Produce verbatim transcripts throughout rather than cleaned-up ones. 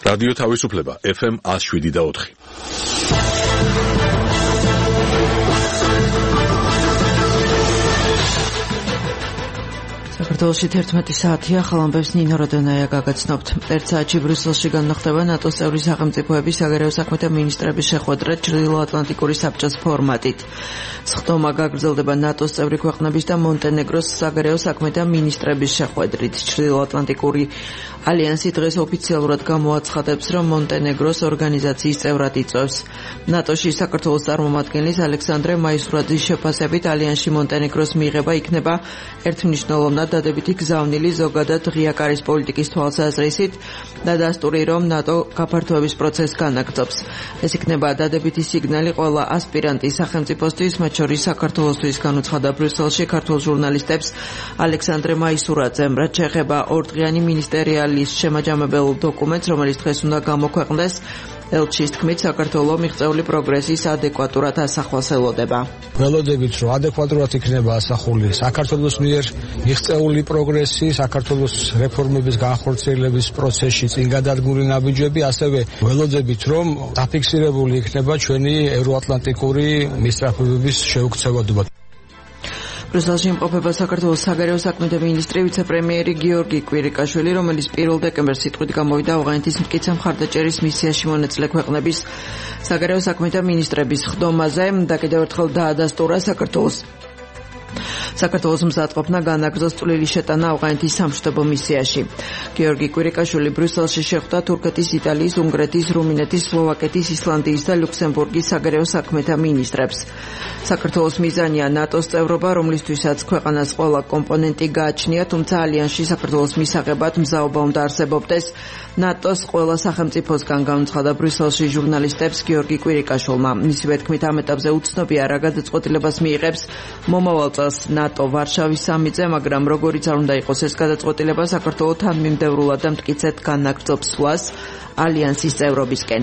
რადიო თავისუფლება ეფ ემ one oh seven და four. საქართველოში თერთმეტი საათია, ხალამბებს ნინო როდონაია გაგაცნობთ. ერთ საათში ბრიუსელში განხდება ნატოს წევრი სახელმწიფოების საგარეო საქმეთა მინისტრების შეხვედრა ჩრდილოატლანტიკური საბჭოს ფორმატით. სხდომა გაგრძელდება ნატოს წევრი ქვეყნების და მონტენეგროს საგარეო საქმეთა მინისტრების შეხვედრით. ჩრდილოატლანტიკური ალიანსი დღეს ოფიციალურად გამოაცხადებს, რომ მონტენეგროს ორგანიზაციის წევრად იწვევს. ნატოში საქართველოს წარმომადგენლის ალექსანდრე მაისურაძის შეფასებით ალიანსში მონტენეგროს მიღება იქნება ერთმნიშვნელოვნად დადებითი გზავნილი ზოგადად ღია კარის პოლიტიკის თვალსაზრისით და დასტური, რომ ნატო გაფართოების პროცესს განაგრძობს. ეს იქნება დადებითი სიგნალი ყველა ასპირანტის სახელმწიფოსთვის, მათ შორის საქართველოსთვის, განუცხადა ბრიუსელში ქართულ ჟურნალისტებს ალექსანდრე მაისურაძემ, რაც შეეხება ორდღიანი მინისტერიალის შემაჯამებელ დოკუმენტს, რომელიც დღეს უნდა გამოქვეყნდეს. ელჩის თქმით, საქართველო მიღწეული პროგრესის ადეკვატურად ასახვალს ელოდება. ველოდებით, რომ ადეკვატურად იქნება ასახული საქართველოს მიერ მიღწეული პროგრესი, საქართველოს რეფორმების განხორციელების პროცესში წინ გადადგმული ნაბიჯები, ასევე ველოდებით, რომ დაფიქსირებული იქნება ჩვენი ევროატლანტიკური მისწრაფებების შეუქცევადობა. ბრიუსელში იმყოფება საქართველოს საგარეო საქმეთა მინისტრი ვიცე-პრემიერი გიორგი კვირიკაშვილი, რომელიც პირველ დეკემბერს სიტყვით გამოვიდა ავღანეთის მტკიცე მხარდაჭერის მისიაში მონაწილე ქვეყნების საგარეო საქმეთა მინისტრების ხდომაზე და კიდევ ერთხელ დაადასტურა საქართველოს საქართველოს მზადყოფნა განაგრძოს წვლილი შეტანა ავღანეთის სამშვიდობო მისიაში. გიორგი კვირიკაშვილი ბრიუსელში შეხვდა თურქეთის, იტალიის, უნგრეთის, რუმინეთის, სლოვაკეთის, ისლანდიის და ლუქსემბურგის საგარეო საქმეთა მინისტრებს. საქართველოს მიზანია ნატოს წევრობა, რომლისთვისაც ქვეყანას ყველა კომპონენტი გააჩნია, თუმცა ალიანსში საქართველოს მისაღებად მზაობა უნდა არსებობდეს. ნატოს ყველა სახელმწიფოსგან განუცხადა ბრიუსელში ჟურნალისტებს გიორგი კვირიკაშვილმა. მისივე თქმით, ამ ეტაპზე უცნობია რა გადაწყვეტილებას მიიღებს მომავალ წელს ნატო ვარშავის სამიტზე, მაგრამ როგორიც არ უნდა იყოს ეს გადაწყვეტილება, საქართველო თანმიმდევრულად და მტკიცედ განაგრძობს სვლას ალიანსის წევრობისკენ.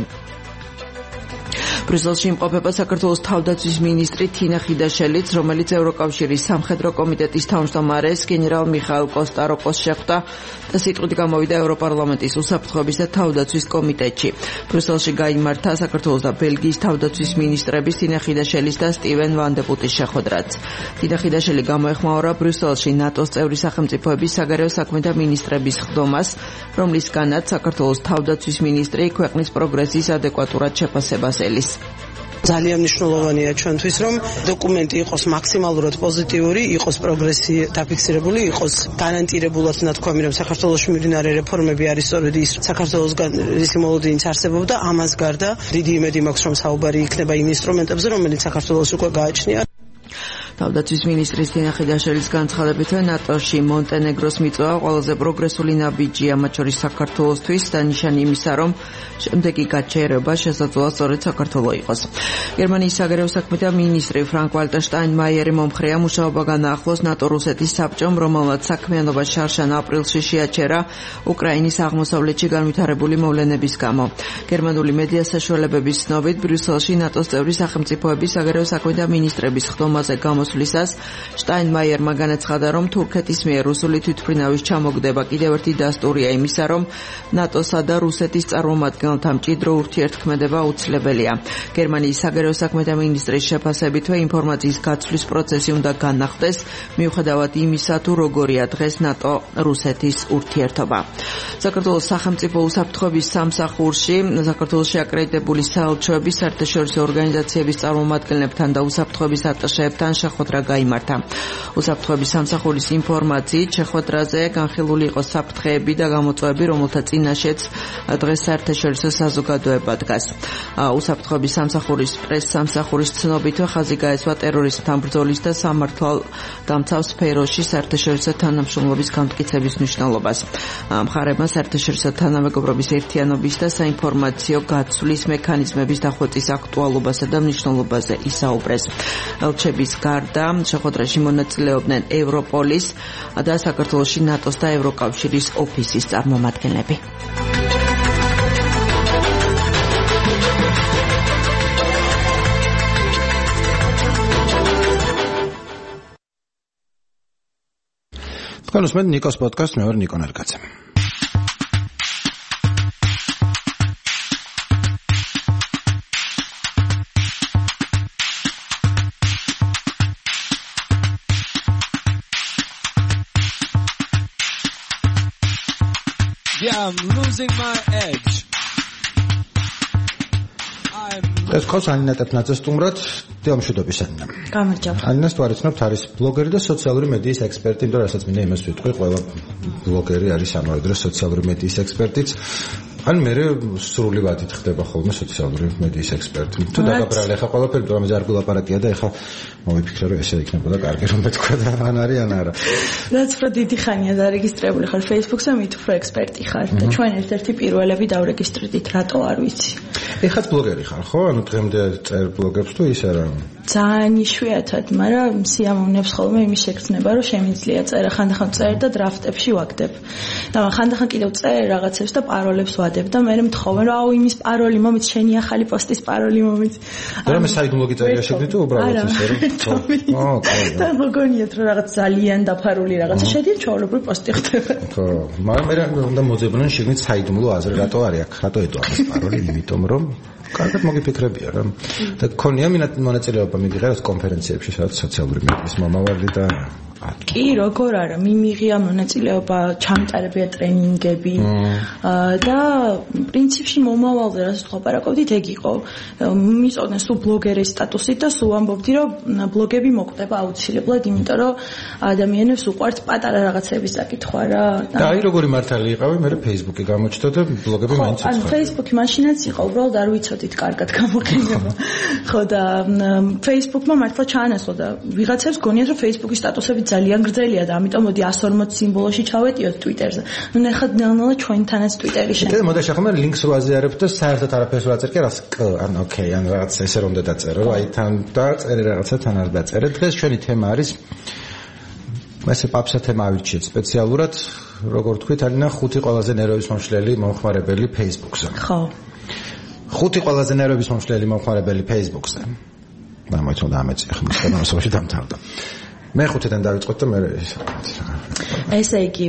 ბრიუსელში იმყოფება საქართველოს თავდაცვის მინისტრი თინა ხიდაშელიც, რომელიც ევროკავშირის სამხედრო კომიტეტის თავმჯდომარეს გენერალ მიხაილ კოსტაროკოს შეხვდა და სიტყვით გამოვიდა ევროპარლამენტის უსაფრთხოების და თავდაცვის კომიტეტში. ბრიუსელში გაიმართა საქართველოს და ბელგიის თავდაცვის მინისტრების თინა ხიდაშელის და სტივენ ვანდეპუტის შეხვედრაც. თინა ხიდაშელი გამოეხმაურა ბრიუსელში ნატოს წევრი სახელმწიფოების საგარეო საქმეთა მინისტრების ხდომას, რომლისგანაც საქართველოს თავდაცვის მინისტრი ქვეყნის პროგრესის ადეკვატურად შეფასებას ელის. ძალიან მნიშვნელოვანია ჩვენთვის, რომ დოკუმენტი იყოს მაქსიმალურად პოზიტიური, იყოს პროგრესი დაფიქსირებული, იყოს გარანტირებულად ნათქვამი, რომ საქართველოში მიმდინარე რეფორმები არის სწორედ ის საქართველოსგან რისი მოლოდინიც არსებობდა. ამას გარდა დიდი იმედი მაქვს, რომ საუბარი იქნება იმ ინსტრუმენტებზე, რომელიც საქართველოს უკვე გააჩნია. თავდაცვის მინისტრის თინა ხიდაშელის განცხადებით, ნატოში მონტენეგროს მიწვევა ყველაზე პროგრესული ნაბიჯია, მათ შორის საქართველოსთვის და ნიშანი იმისა, რომ შემდეგი გაჩერება შესაძლოა სწორედ საქართველო იყოს. გერმანიის საგარეო საქმეთა მინისტრი ფრანკ ვალტერ შტაინმაიერი მომხრეა, მუშაობა განაახლოს ნატო-რუსეთის საბჭომ, რომელმაც საქმიანობა შარშან აპრილში შეაჩერა უკრაინის აღმოსავლეთში განვითარებული მოვლენების გამო. გერმანული მედია საშუალებების ცნობით, ბრიუსელში ნატოს წევრი სახელმწიფოების საგარეო საქმეთა მინისტრების ხდომაზე გამოსვლისას შტაინმაიერმა განაცხადა, რომ თურქეთის მიერ რუსული თვითმფრინავის ჩამოგდება კიდევ ერთი დასტურია იმისა, რომ ნატოსა და რუსეთის წარმომადგენელთა მჭიდრო ურთიერთქმედება აუცილებელია. გერმანიის საგარეო საქმეთა მინისტრის შეფასებითვე ინფორმაციის გაცვლის პროცესი უნდა განახდეს, მიუხედავად იმისა, თუ როგორია დღეს ნატო-რუსეთის ურთიერთობა. საქართველოს სახელმწიფო უსაფრთხოების სამსახურში საქართველოში აკრედიტებული საელჩოების, საერთაშორისო ორგანიზაციების წარმომადგენლებთან და უსაფრთხოების ატაშეებთან შეხვედრა გაიმართა. უსაფრთხოების სამსახურის ინფორმაციით შეხვედრაზე განხილული იყო საფრთხეები და გამოწვევები, რომელთა წინაშეც დღეს საერთაშორისო საზოგადოება დგას. უსაფრთხოების სამსახურის პრეს-სამსახურის ცნობითვე ხაზი გაესვა ტერორიზმთან ბრძოლის და სამართალდამცავ სფეროში საერთაშორისო თანამშრომლობის განმტკიცების მნიშვნელობას. მხარებმა საერთაშორისო თანამეგობრობის ერთიანობის და საინფორმაციო გაცვლის მექანიზმების დახვეწის აქტუალობასა და მნიშვნელობაზე ისაუბრეს. ელჩების გარდა შეხვედრაში მონაწილეობდნენ ევროპოლის და საქართველოში ნატოს და ევროკავშირის ოფისის წარმომადგენლები. თქვენ უსმენთ ნიკოს პოდკასტს, მე ვარ ნიკო ნარგაძე. Yeah, I'm losing my edge. ეს ხოს ანინა ტეპნაძე სტუმრად დიამშვიდობის ანა. გამარჯობა. ანინას თუ არ იცნობთ, არის ბლოგერი და სოციალური მედიის ექსპერტი, იმიტომ რომ რასაც მინდა იმას ვიტყვი, ყველა ბლოგერი არის ამავე დროს სოციალური მედიის ექსპერტიც. ან მე სრული ვადით ხდება ხოლმე სოციალური მედიის ექსპერტი. თუ დაგაბრალე ხა ყველაფერი, რამე არ გულაპარაკია და ეხა მოვიფიქრე რომ ესე იქნებოდა კარგი რომ მეთქვა და ან არის ან არა. რაც უფრო დიდი ხანია დარეგისტრირებული ხარ Facebook-ზე, მით უფრო ექსპერტი ხარ და ჩვენ ერთ-ერთი პირველები დავრეგისტრირდით, რატო არ ვიცი. ეხაც ბლოგერი ხარ, ხო? ანუ დღემდე წერ ბლოგებს თუ ის არა? ძალიან იშვიათად, მაგრამ სიამოვნებს ხოლმე იმის შეგრძნება, რომ შემიძლია წერა, ხანდახან წერ და დრაფტებში ვაგდებ. და ხანდახან კიდევ წერ რაღაცებს და პაროლებს ვადებ და მე მთხოვენ, რომ აუ იმის პაროლი მომიც, შენი ახალი პოსტის პაროლი მომიც. და მე საიდუმლო გიწერია შეგდით თუ უბრალოდ ისე რომ აა, და მოგონიათ რომ რაღაც ძალიან დაფარული რაღაცა შედიან ჩაოლებრივი პოსტი ხდება. ხო, მაგრამ მე უნდა მოძებნონ შეგნით საიდუმლო აზრი, რატო არის აქ, რატო ეტო ამის პაროლი, იმიტომ რომ კარგად მოგიფიქრებია რა. და გქონია მონაწილეობა მიგიღე კონფერენციებში, სადაც სოციალური მედიის მომავალი და კი, როგორ არა, მიმიღია მონაწილეობა, ჩამტარებია ტრენინგები და პრინციპში მომავალზე რასაც ვხაპარაკობდით, ეგ იყო. მიწოდნენ სულ ბლოგერის სტატუსით და სულ ამბობდი, რომ ბლოგები მოკვდება აუცილებლად, იმიტომ რომ ადამიანებს უყვართ პატარა რაღაცების საკითხვა რა. და აი როგორი მართალი იყავი, მე Facebook-ი გამოჩნდა და ბლოგები მაინც უცხო. ანუ Facebook-ი მაშინაც იყო, უბრალოდ არ ვიცოდით კარგად გამოყენება. ხო და Facebook-მა მართლა ჩაანაცვლა და ვიღაცებს გონიათ, რომ Facebook-ის სტატუსები ძალიან გრძელია და ამიტომ მოდი one forty სიმბოლოში ჩავეტიოთ Twitter-ზე. ნუ ნახეთ ნელ-ნელა ჩვენთანაც Twitter-ი შენ. და მოდა შეხომ ლინკს რო აზიარებ და საერთოდ არაფერს რო აწერ კი რას ან ოკეი ან რაღაც ესე რომ დაწერო რომ აი თან დაწერე რაღაცა თან არ დაწერე. დღეს ჩვენი თემა არის ესე პაპსა თემა ავირჩიეთ სპეციალურად როგორ თქვით ალინა ხუთი ყველაზე ნერვების მომშლელი მომხმარებელი Facebook-ზე. ხო. ხუთი ყველაზე ნერვების მომშლელი მომხმარებელი Facebook-ზე. და მოიწონდა ამეც ახლა მოსწავლეში დამთავრდა. მე ხუთიდან დავიწყოთ და მე ესე იგი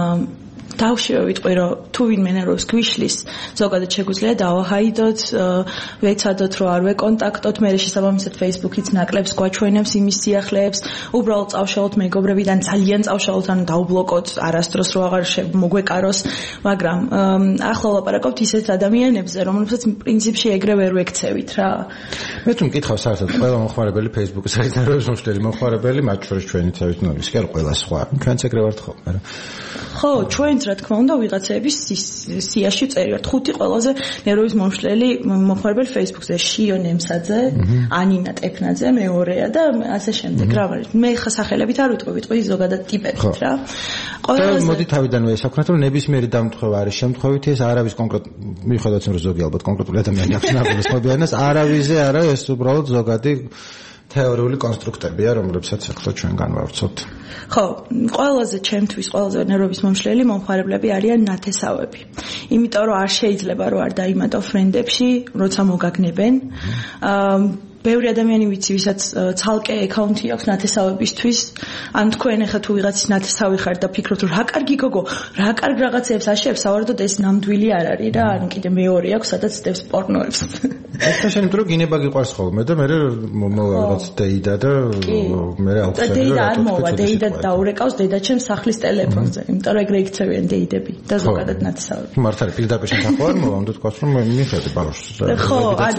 თავშივე ვიტყვი რომ თუ ვინმე ნერვებს გვიშლის ზოგადად შეგვიძლია დავაჰაიდოთ ვეცადოთ რომ არ ვეკონტაქტოთ მე შესაბამისად Facebook-იც ნაკლებს გვაჩვენებს იმის სიახლეებს უბრალოდ წავშალოთ მეგობრებიდან ძალიან წავშალოთ ან დაუბლოკოთ არასდროს რო აღარ მოგვეკაროს მაგრამ ახლა ვლაპარაკობთ ისეთ ადამიანებზე რომლებსაც პრინციპში ეგრე ვერ ვექცევით რა მე თუ მკითხავ საერთოდ ყველა მომხმარებელი Facebook-ის არის ნერვების მომშლელი მომხმარებელი მათ შორის ჩვენიც არის ნუ ის კი არა ყველა სხვა ჩვენც ეგრე ვართ ხოლმე რა ხო ჩვენც რა თქმა უნდა ვიღაცების სიაში წერიათ ხუთი ყველაზე ნერვების მომშლელი მომხმარებელი Facebook-ზე შიო ნემსაძე, ანინა ტექნაძე მეორეა და ასე შემდეგ რა არის მე ხა სახელებით არ ვიტყვი ვიტყვი ზოგადად ტიპებით რა ყველაზე მოდი თავიდანვე ესაქმნათ რომ ნებისმიერი დამთხევა არის შემთხვევითი ეს არავის კონკრეტ მიხედავთ რომ ზოგი ალბათ კონკრეტული ადამიანი აქვს ნაბულის მოგვიანას არავიზე არა ეს უბრალოდ ზოგადი თეორიული კონსტრუქტებია, რომლებსაც ახლა ჩვენ განვავრცობთ. ხო, ყველაზე ჩემთვის ყველაზე ნერვების მომშლელი მომხმარებლები არიან ნათესავები. იმიტომ რომ არ შეიძლება რომ არ დაიმატო ფრენდებში, როცა მოგაგნებენ. აა ბევრი ადამიანი ვიცი, ვისაც ცალკე აკაუნთი აქვს ნათესავებისთვის, ან თქვენ ახლა თუ ვიღაცის ნათესავი ხართ და ფიქრობთ რომ რა კარგი გოგო, რა კარგ რაღაცებს აშებს, ავარდოთ ეს ნამდვილი არ არის რა, ან კიდე მეორე აქვს, სადაც დევს პორნოებს. ეს შენ იმიტომ რომ გინება გიყვარს ხოლმე და მე მოვა რაღაც დეიდა და მე ავხსენე და დეიდა არ მოვა, დეიდა დაურეკავს დედაჩემს სახლის ტელეფონზე, იმიტომ რომ ეგრე იქცევიან დეიდები და ზოგადად ნათესავები. მართალი პირდაპირ შენ ხო არ მოვა, უნდა თქვას რომ მიხედე ბავშვს. ხო,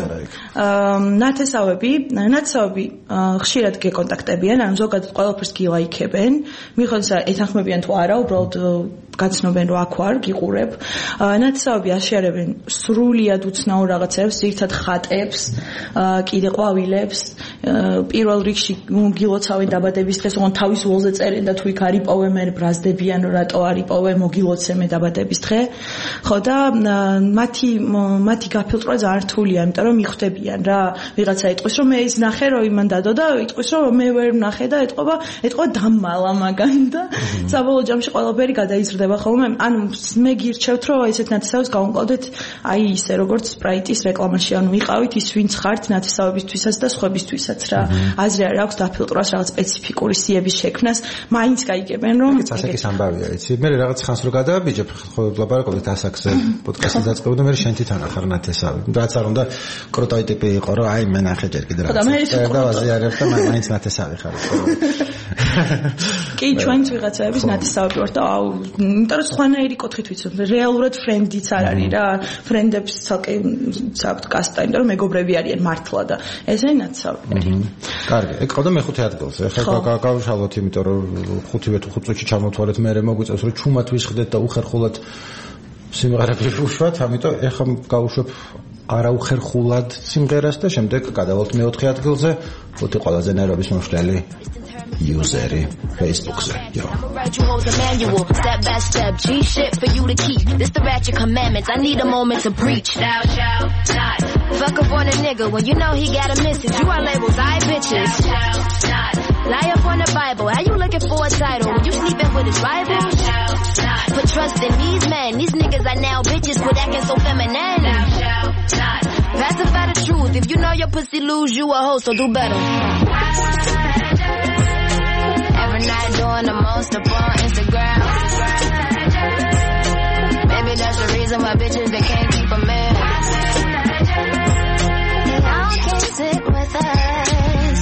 აა ნათესავები ნათესავები ხშირად გეკონტაქტებიან, ან ზოგადად ყველაფერს გილაიქებენ, მიხედავს რა ეთანხმებიან თუ არა, უბრალოდ გაცნობენ რომ აქ ვარ, გიყურებ. ნათესავები აშიარებენ სრულიად უცნაურ რაღაცებს, ერთად ხატებს, კიდე ყვავილებს, პირველ რიგში გილოცავენ დაბადების დღეს, ოღონდ თავის ველზე წერენ და თუ იქ არ იპოვე, მე ბრაზდებიან, რომ რატო არ იპოვე, მოგილოცე მე დაბადების დღე. ხო და მათი მათი გაფილტრვა ძალიან რთულია, იმიტომ რომ მიხვდებიან რა, ვიღაცა ეტყვის რომ მე ის ნახე რომ იმან დადო და იტყვის რომ მე ვერ ნახე და ეტყობა, ეტყობა დამალა მაგან და საბოლოო ჯამში ყველაფერი გადაიზრდება ხოლმე. ანუ მე გირჩევთ რომ ესეთ ნათესავებს გავუმკლავდეთ აი ისე როგორც სპრაიტის რეკლამაში, ანუ ვიყავით ის ვინც ხართ ნათესავებისთვისაც და სხვებისთვისაც რა. აზრი არ აქვს დაფილტროს რაღაც სპეციფიკური სიების შექმნას, მაინც გაიგებენ რომ ეს ასაკის ამბავია, იცი? მე რაღაც ხანს რო გადავაბიჯებ, ხო ვლაპარაკობთ ასაკზე პოდკასტი დაწყებდი და მე შენ თვითონ ახარ ნათესავი. რაც არ უნდა პროტოტიპი იყო, რომ აი მე ნახე ჯერ კიდე რაღაც. და ვაზიარებ და მაინც ნათესავი ხარ. კი, ჩვენც ვიღაცების ნათესავები ვართ და აუ, იმიტომ რომ სხვანაირი კუთხით ვიცნობ, რეალურად ფრენდიც არ არის რა, ფრენდებს ცალკე საერთოდ კასტა, იმიტომ რომ მეგობრები არიან მართლა და ესე ნათესავები არის. კარგი, ეგ ყავდა მეხუთე ადგილზე. ეხლა გავშალოთ, იმიტომ რომ ხუთივე თუ ხუთ წუთში ჩამოთვალეთ, მე მოგვიწევს რომ ჩუმად ვისხდეთ და უხერხულად სიმღერები ვუშვათ, ამიტომ ეხლა გავუშვებ არაუხერხულად სიმღერას და შემდეგ გადავალთ მეოთხე ადგილზე, ხუთი ყველაზე ნერვების მომშლელი useri Facebook-ზე. Yo. Step by step, G shit for you to keep. This the ratchet commandments. I need a moment to preach. Thou shalt not fuck up on a nigga when you know he got a message. You are labels, I bitches. Thou shalt not lie up on the Bible. How you looking for a title when you sleeping with his rival? Thou shalt not put trust in these men. These niggas are now bitches with acting so feminine. Thou shalt not pacify the truth. If you know your pussy lose, you a hoe, so do better. Every night doing the most up on Instagram. Maybe that's the reason why bitches they can't keep a man. They all can't sit with us.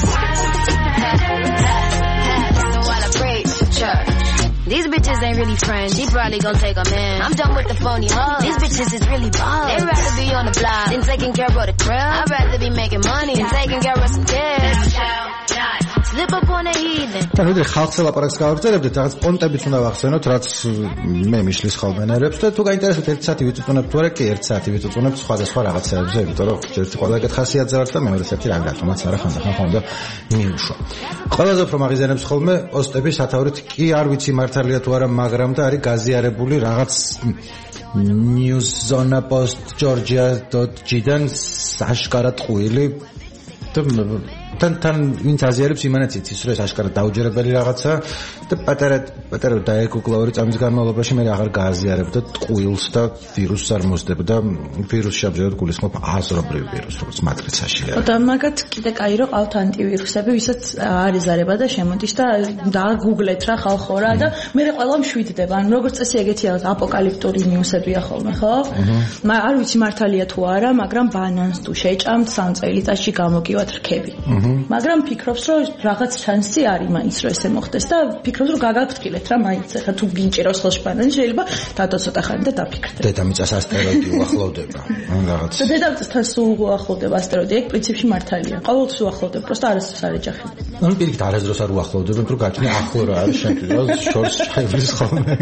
So while I preach church, these bitches ain't really friends. She probably gon' take a man. I'm done with the phony hoes. These bitches is really bald. They'd rather be on the block than taking care of the crib. I'd rather be making money than taking care of some kids. Slip up on a heathen. და ნუ ხალხს ლაპარაკს გავაგრძელებდეთ, რაღაც პონტებიც უნდა ვახსენოთ, რაც მე მიშლის ხოლმე ნერვებს და თუ გაინტერესებთ ერთი საათი ვიწუწუნებთ თუ არა, კი ერთი საათი ვიწუწუნებთ სხვადასხვა რაღაცებზე, იმიტომ რომ ერთი ყველა ეგეთ ხასიათზე ვართ და მეორე საათი რა გატომაც არა ხანდახან ხომ და მიუშვა. ყველაზე უფრო მაგიზიანებს ხოლმე პოსტები სათაურით, კი არ ვიცი მართალია თუ არა, მაგრამ და არის გაზიარებული რაღაც news zona post georgia.g-დან აშკარად ყვილი და თან თან ვინც აზიარებს იმანაც იცის რომ ეს აშკარად დაუჯერებელი რაღაცა და პატარა პატარა დაეგუგლა ორი წამის განმავლობაში მე აღარ გააზიარებ და ტყუილს და ვირუსს არ მოსდებდა ვირუსში ამჟამად გულისხმობ აზრობრივ ვირუსს როგორც მატრიცაში არის და მაგათ კიდე კაი რომ ყავთ ანტივირუსები ვისაც არ ეზარება და შემოდის და დააგუგლეთ რა ხალხო რა და მე ყველა მშვიდდება ან როგორც წესი ეგეთი რაღაც აპოკალიფტური ნიუსებია ხოლმე ხო არ ვიცი მართალია თუ არა მაგრამ ბანანს თუ შეჭამთ სამ წელიწადში გამოგივათ რქები მაგრამ ფიქრობს რომ რაღაც შანსი არის მაინც რომ ესე მოხდეს და ფიქრობს რომ გაგაფრთხილეთ რა მაინც ახლა თუ გინჭიროს ხელში ბანანი შეიძლება დადო ცოტა ხანი და დაფიქრდეთ დედამიწას ასტეროიდი უახლოვდება ან რაღაც და დედამიწასთან სულ უახლოვდება ასტეროიდი ეგ პრინციპში მართალია ყოველთვის უახლოვდება პროსტა არასდროს არ ეჯახება ანუ პირიქით არასდროს არ უახლოვდება რომ გაჩნი ახლო რა არის შემთხვევაში შორს შეგვლის ხოლმე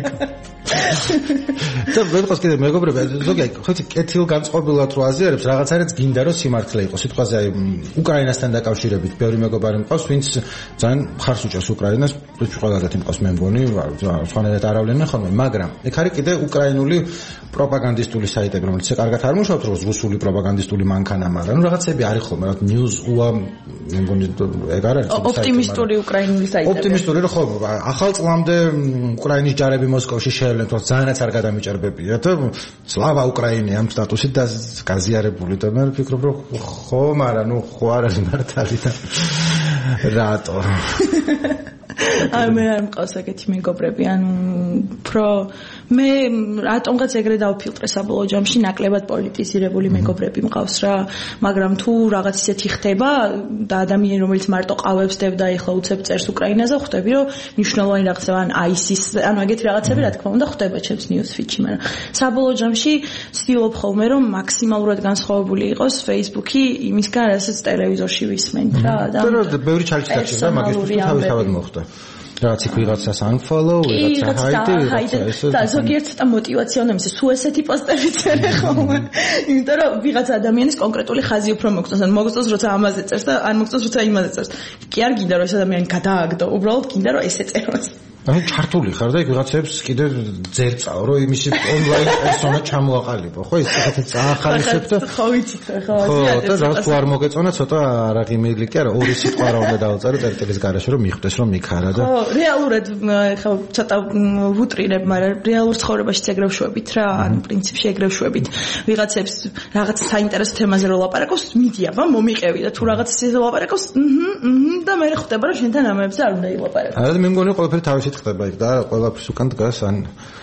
და ვეღარ კიდე მეგობრები ზოგი ხოთი კეთილ განწყობილად რო აზიარებს რაღაცაერაც გინდა რომ სიმართლე იყოს სიტყვაზე აი უკრაინასთან დაკავშირებით ბევრი მეგობარი მყავს ვინც ძალიან მხარს უჭერს უკრაინას ყველგან იმყავს მე მგონი სხვანაირად არავლენენ ხოლმე მაგრამ ეგ არის კიდე უკრაინული პროპაგანდისტული საიტები რომელიც კარგად არ მუშაობს როგორც რუსული პროპაგანდისტული მანქანა მაგრამ ნუ რაღაცები არის ხოლმე რა news ua მე მგონი ეგ არ არის ოპტიმისტური უკრაინული საიტები ოპტიმისტური რა ხო ახალ წლამდე უკრაინის ჯარები მოსკოვში შეევლენ თორე ძალიანაც არ გადამიჭერბებია და სლავა უკრაინე ამ სტატუსით და გაზიარებული და მე ვფიქრობ რომ ხო მაგრამ ნუ ხო არ არის მართალი და რატო აი მე არ მყავს ეგეთი მეგობრები ანუ პრო მე რატომღაც ეგრე დავფილტრე საბოლოო ჯამში ნაკლებად პოლიტიზირებული მეგობრები მყავს რა მაგრამ თუ რაღაც ისეთი ხდება და ადამიანი რომელიც მარტო ყავებს დებ და ეხლა უცებ წერს უკრაინაზე ხვდები რომ მნიშვნელოვანი რაღაცა ან აისის ანუ ეგეთი რაღაცები რა თქმა უნდა ხვდება ჩემს news feed-ში მაგრამ საბოლოო ჯამში ვცდილობ ხოლმე რომ მაქსიმალურად განსხვავებული იყოს Facebook-ი იმისგან რასაც ტელევიზორში ვისმენთ რა და ბევრი ჩალჩი და მაგისტრი თავისთავად მოხდა რაც იქ ვიღაცას unfollow, ვიღაცა hide, ვიღაცა და ზოგიერთ ცოტა მოტივაცია უნდა მისცეს, თუ ესეთი პოსტები წერე ხოლმე. იმიტომ რომ ვიღაცა ადამიანის კონკრეტული ხაზი უფრო მოგწონს, ან მოგწონს როცა ამაზე წერს და ან მოგწონს როცა იმაზე წერს. კი არ გინდა რომ ეს ადამიანი გადააგდო, უბრალოდ გინდა რომ ესე წეროს. ანუ ჩართული ხარ და ვიღაცებს კიდე ძერწაო რომ იმისი ონლაინ პერსონა ჩამოაყალიბო ხო ის ცოტა წაახალისებ და ხო ვიცით ხო ხო და რაც თუ არ მოგეწონა ცოტა რა ღიმილი კი არა ორი სიტყვა რა უნდა დავწერო წერტილის garaში რომ მიხვდეს რომ მიქარა და ხო რეალურად ხო ცოტა ვუტრირებ მაგრამ რეალურ ცხოვრებაშიც ეგრე ვშვებით რა ან პრინციპში ეგრე ვშვებით ვიღაცებს რაღაც საინტერესო თემაზე რო ლაპარაკობს მიდია ბა მომიყევი და თუ რაღაც ისე ლაპარაკობს აჰა აჰა და მე ხვდება რომ შენთან ამებზე არ უნდა ილაპარაკო არა მე მგონი ყველაფერი თავისი ხდება იქ და ყველაფრის უკან დგას ან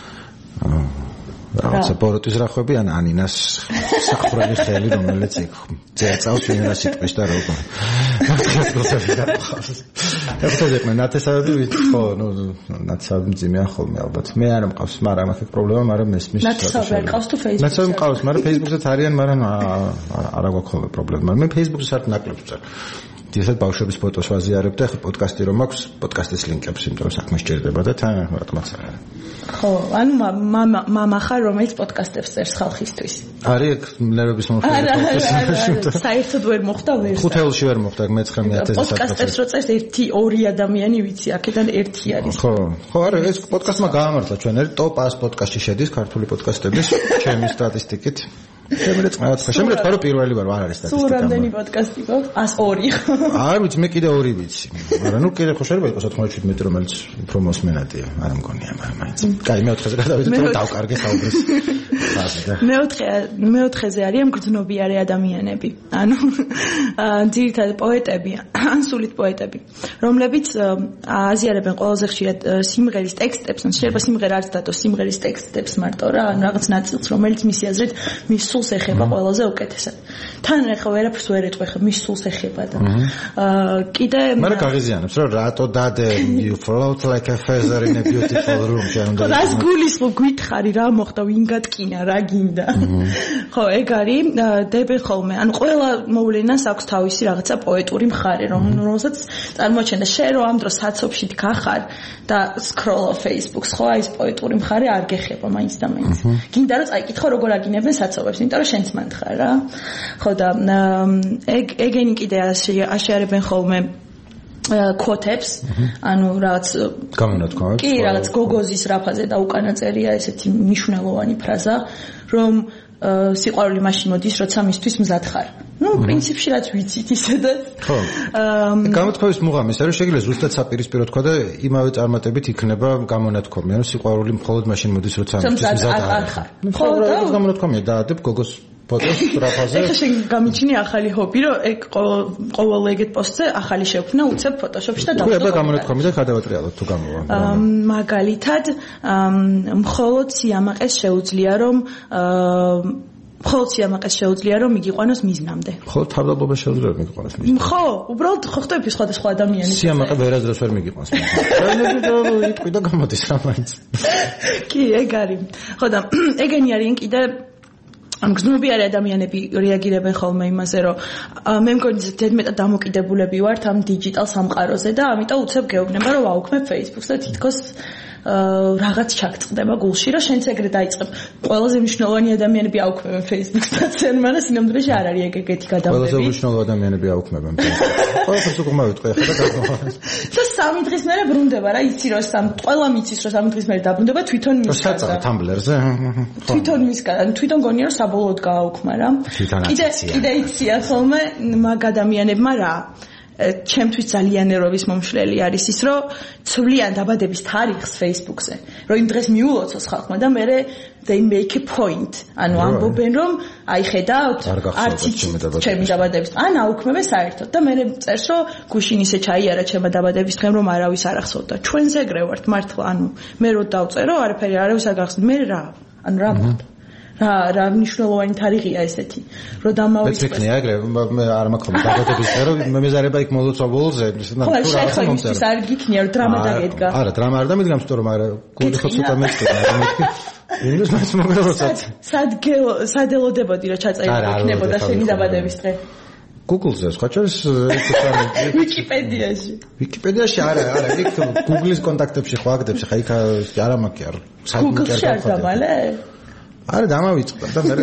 რაღაცა ბოროტის რახვები ან ანინას საყვრელი ხელი რომელიც იქ ძერწავს ვინ რა სიტყვის და როგორ მართლაც გასაგებია. ეხლა მე ნათესავები ვიცი ხო, ნუ ნათესავები ძიმეა ხოლმე ალბათ. მე არ მყავს, მაგრამ აქ პრობლემა, მაგრამ მესმის. ნათესავები არ ყავს თუ Facebook-ზე? ნათესავები მყავს, მაგრამ Facebook-ზეც არიან, მაგრამ არ აქვს ხოლმე პრობლემა. მე Facebook-ზე საერთოდ ნაკლებს ვწერ. ისეთ ბავშვების ფოტოს ვაზიარებ და ახლა პოდკასტი რომ აქვს, პოდკასტის ლინკებს, იმიტომ რომ საქმე სჭირდება და თან რატომაც არა. ხო, ანუ მამა მამა ხარ, რომელიც პოდკასტებს წერს ხალხისთვის. არის ეგ ნერვების მომხდარი პოდკასტი. საერთოდ ვერ მოხდა ვერ. ხუთეულში ვერ მოხდა, მეცხრე ათასი საათი. პოდკასტებს რო წერს ერთი ორი ადამიანი ვიცი, აქედან ერთი არის. ხო, ხო, არა, ეს პოდკასტმა გაამართლა ჩვენ ერთ ტოპ ას პოდკასტში შედის ქართული პოდკასტების ჩემი სტატისტიკით. შემიძლია წყნარად ხარ. შემიძლია თქვა რომ პირველი ვარ, არ არის სტატისტიკა. სულ რამდენი პოდკასტი გვაქვს? ას ორი. არ ვიცი, მე კიდე ორი ვიცი. მაგრამ ნუ კიდე ხო შეიძლება იყოს ათორმეტ რომელიც უფრო მოსმენადია, არ მგონია, მაგრამ მაინც. კაი, მეოთხეზე გადავიდეთ, რომ დავკარგე საუბრის. მეოთხე მეოთხეზე არიან გრძნობიარე ადამიანები. ანუ ძირითადად პოეტები, ან სულით პოეტები, რომლებიც აზიარებენ ყველაზე ხშირად სიმღერის ტექსტებს, ან შეიძლება სიმღერა არც დატოს სიმღერის ტექსტებს მარტო რა, ან რაღაც ნაწილს, რომელიც მისი აზრით მის სულს ეხება ყველაზე უკეთესად. თან ახლა ვერაფერს ვერ ეტყვი, ხა მის სულს ეხება და აა კიდე მაგრამ გაღიზიანებს რომ რატო დადე you float like a feather in a beautiful room შეიძლება. რას გულისხმობ, გითხარი რა მოხდა, ვინ გატკინა, რა გინდა. ხო, ეგ არის დებენ ხოლმე. ანუ ყველა მოვლენას აქვს თავისი რაღაცა პოეტური მხარე, რომელსაც წარმოაჩენდა შენ რომ ამ დროს საცობშით გახარ და scroll Facebook-ს, ხო, აი ეს პოეტური მხარე არ გეხება მაინც და მაინც. გინდა რომ წაიკითხო როგორ აგინებენ საცობებს, იმიტომ რომ შენც მანდ ხარ რა. ხო და ეგ ეგენი კიდე აშიარებენ ხოლმე quotes, ანუ რაღაც გამონათქვამებს. კი, რაღაც გოგოზის რაფაზე და უკანა წერია ესეთი მნიშვნელოვანი ფრაზა, რომ სიყვარული მაშინ მოდის, როცა მისთვის მზად ხარ. ну, პრინციპში რაც ვიცით ისედაც. ხო. გამოთქვამის მუღამი, ეს არის შეიძლება ზუსტად საპირისპირო თქვა და იმავე წარმატებით იქნება გამონათქვამი, ანუ სიყვარული მხოლოდ მაშინ მოდის, როცა მისთვის მზად ხარ. ხო, და გამონათქვამია დაადებ გოგოს ფოტოს რაფაზე. ეხლა შენ გამიჩინე ახალი ჰობი, რომ ეგ ყოველ ეგეთ პოსტზე ახალი შევქმნა, უცებ ფოტოშოპში და დავწერე. თუ გამონათქვამი და გადავატრიალოთ თუ გამოვა. მაგალითად, მხოლოდ სიამაყეს შეუძლია რომ მხოლოდ სიამაყეს შეუძლია რომ მიგიყვანოს მიზნამდე. ხო, თავდადობა შეუძლია რომ მიგიყვანოს მიზნამდე. ხო, უბრალოდ ხო ხტები სხვადასხვა ადამიანის. სიამაყე ვერასდროს ვერ მიგიყვანს. რა იტყვი და გამოდის რა მაინც. კი, ეგ არის. ხო და ეგენი არიან კიდე ამ გრძნობიარე ადამიანები რეაგირებენ ხოლმე იმაზე, რომ მე მგონი ზედმეტად დამოკიდებულები ვართ ამ დიჯიტალ სამყაროზე და ამიტომ უცებ გეუბნება რომ ვაუქმებ Facebook-ს და თითქოს რაღაც ჩაგწყდება გულში, რომ შენც ეგრე დაიწყებ. ყველაზე მნიშვნელოვანი ადამიანები აუქმებენ Facebook-ს და ცენ, მაგრამ სინამდვილეში არ არის ეგეთი გადამტები. ყველაზე მნიშვნელოვანი ადამიანები აუქმებენ Facebook-ს. ყველაფერს უკვე მოვიტყვი ახლა და გადმოვარეს. და სამი დღის მერე ბრუნდება რა, იცი რომ სამ ყველა მიცის რომ სამი დღის მერე დაბრუნდება თვითონ მის საწყა Tumblr-ზე. თვითონ მისგან, თვითონ გონია რომ საბოლოოდ გააუქმა რა. კიდე კიდე იცია ხოლმე მაგ ადამიანებმა რა. ჩემთვის ძალიან ეროვის მომშლელი არის ის, რომ ცვლიან დაბადების თარიღს Facebook-ზე, რომ იმ დღეს მიულოცოს ხალხმა და მე they make a point. ანუ ამბობენ რომ აი ხედავთ, არც ჩემი დაბადების ან აუქმებენ საერთოდ და მე წერს რომ გუშინ ისე ჩაიარა ჩემი დაბადების დღემ რომ არავის არ ახსოვდა. ჩვენს ეგრე ვართ მართლა, ანუ მე რო დავწერო, არაფერი არავის არ გახსოვდა. მე რა, ანუ რა მოხდა? რა რა მნიშვნელოვანი თარიღია ესეთი რომ დამავიწყდეს. მეც მეკნია ეგრე მე არ მაქვს დაბადების დღე რომ მე მეზარება იქ მოლოცვა ბოლოზე ისე და თუ რაღაცა მომწერა. არ გიქნია რომ დრამა დაგედგა. არა, დრამა არ დამიდგა ამიტომ რომ არა გული ხო ცოტა მეცდა. ინგლისურად მას მოგეროცა. სად სადელოდებოდი რომ ჩაწერილი იქნებოდა შენი დაბადების დღე. Google-ზე სხვა ჩას Wikipedia-ში. Wikipedia-ში არა, არა, იქ Google-ის კონტაქტებში ხო აგდებს, ხა იქ არა მაქვს არ. Google-ში არ დამალე? არა დამავიწყდა და მე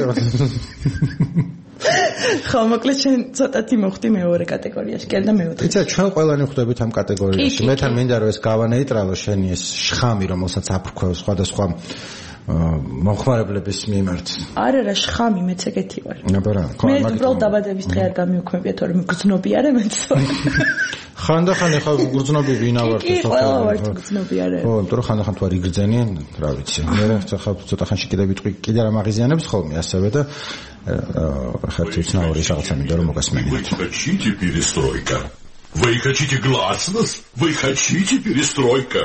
ხო, მოკლედ შენ ცოტათი მოხდი მეორე კატეგორიაში, კი და მეოთხე. იცი, ჩვენ ყველანი ვხვდებით ამ კატეგორიაში. მე თან მინდა რომ ეს გავანეიტრალო შენი ეს შხამი, რომელსაც აფრქვევს სხვადასხვა მომხმარებლების მიმართ. არა რა შხამი, მეც ეგეთი ვარ. აბა რა, ხო, მე უბრალოდ დაბადების დღე არ გამიუქმებია, თორემ გრძნობიარე მეც. ხანდახან ახლა გრძნობი ვინა ვარ თუ ხო? ხო, ვარ გრძნობიარე. ხო, იმიტომ რომ ხანდახან თუ არ იგრძენიან, რა ვიცი. მე ახლა ცოტა ხანში კიდე ვიტყვი, კიდე რა მაგიზიანებს ხოლმე ასევე და ხერხი ცნაური რაღაცა მინდა რომ მოგასმენიოთ. Вы хотите перестройка? Вы хотите гласность? Вы хотите перестройка?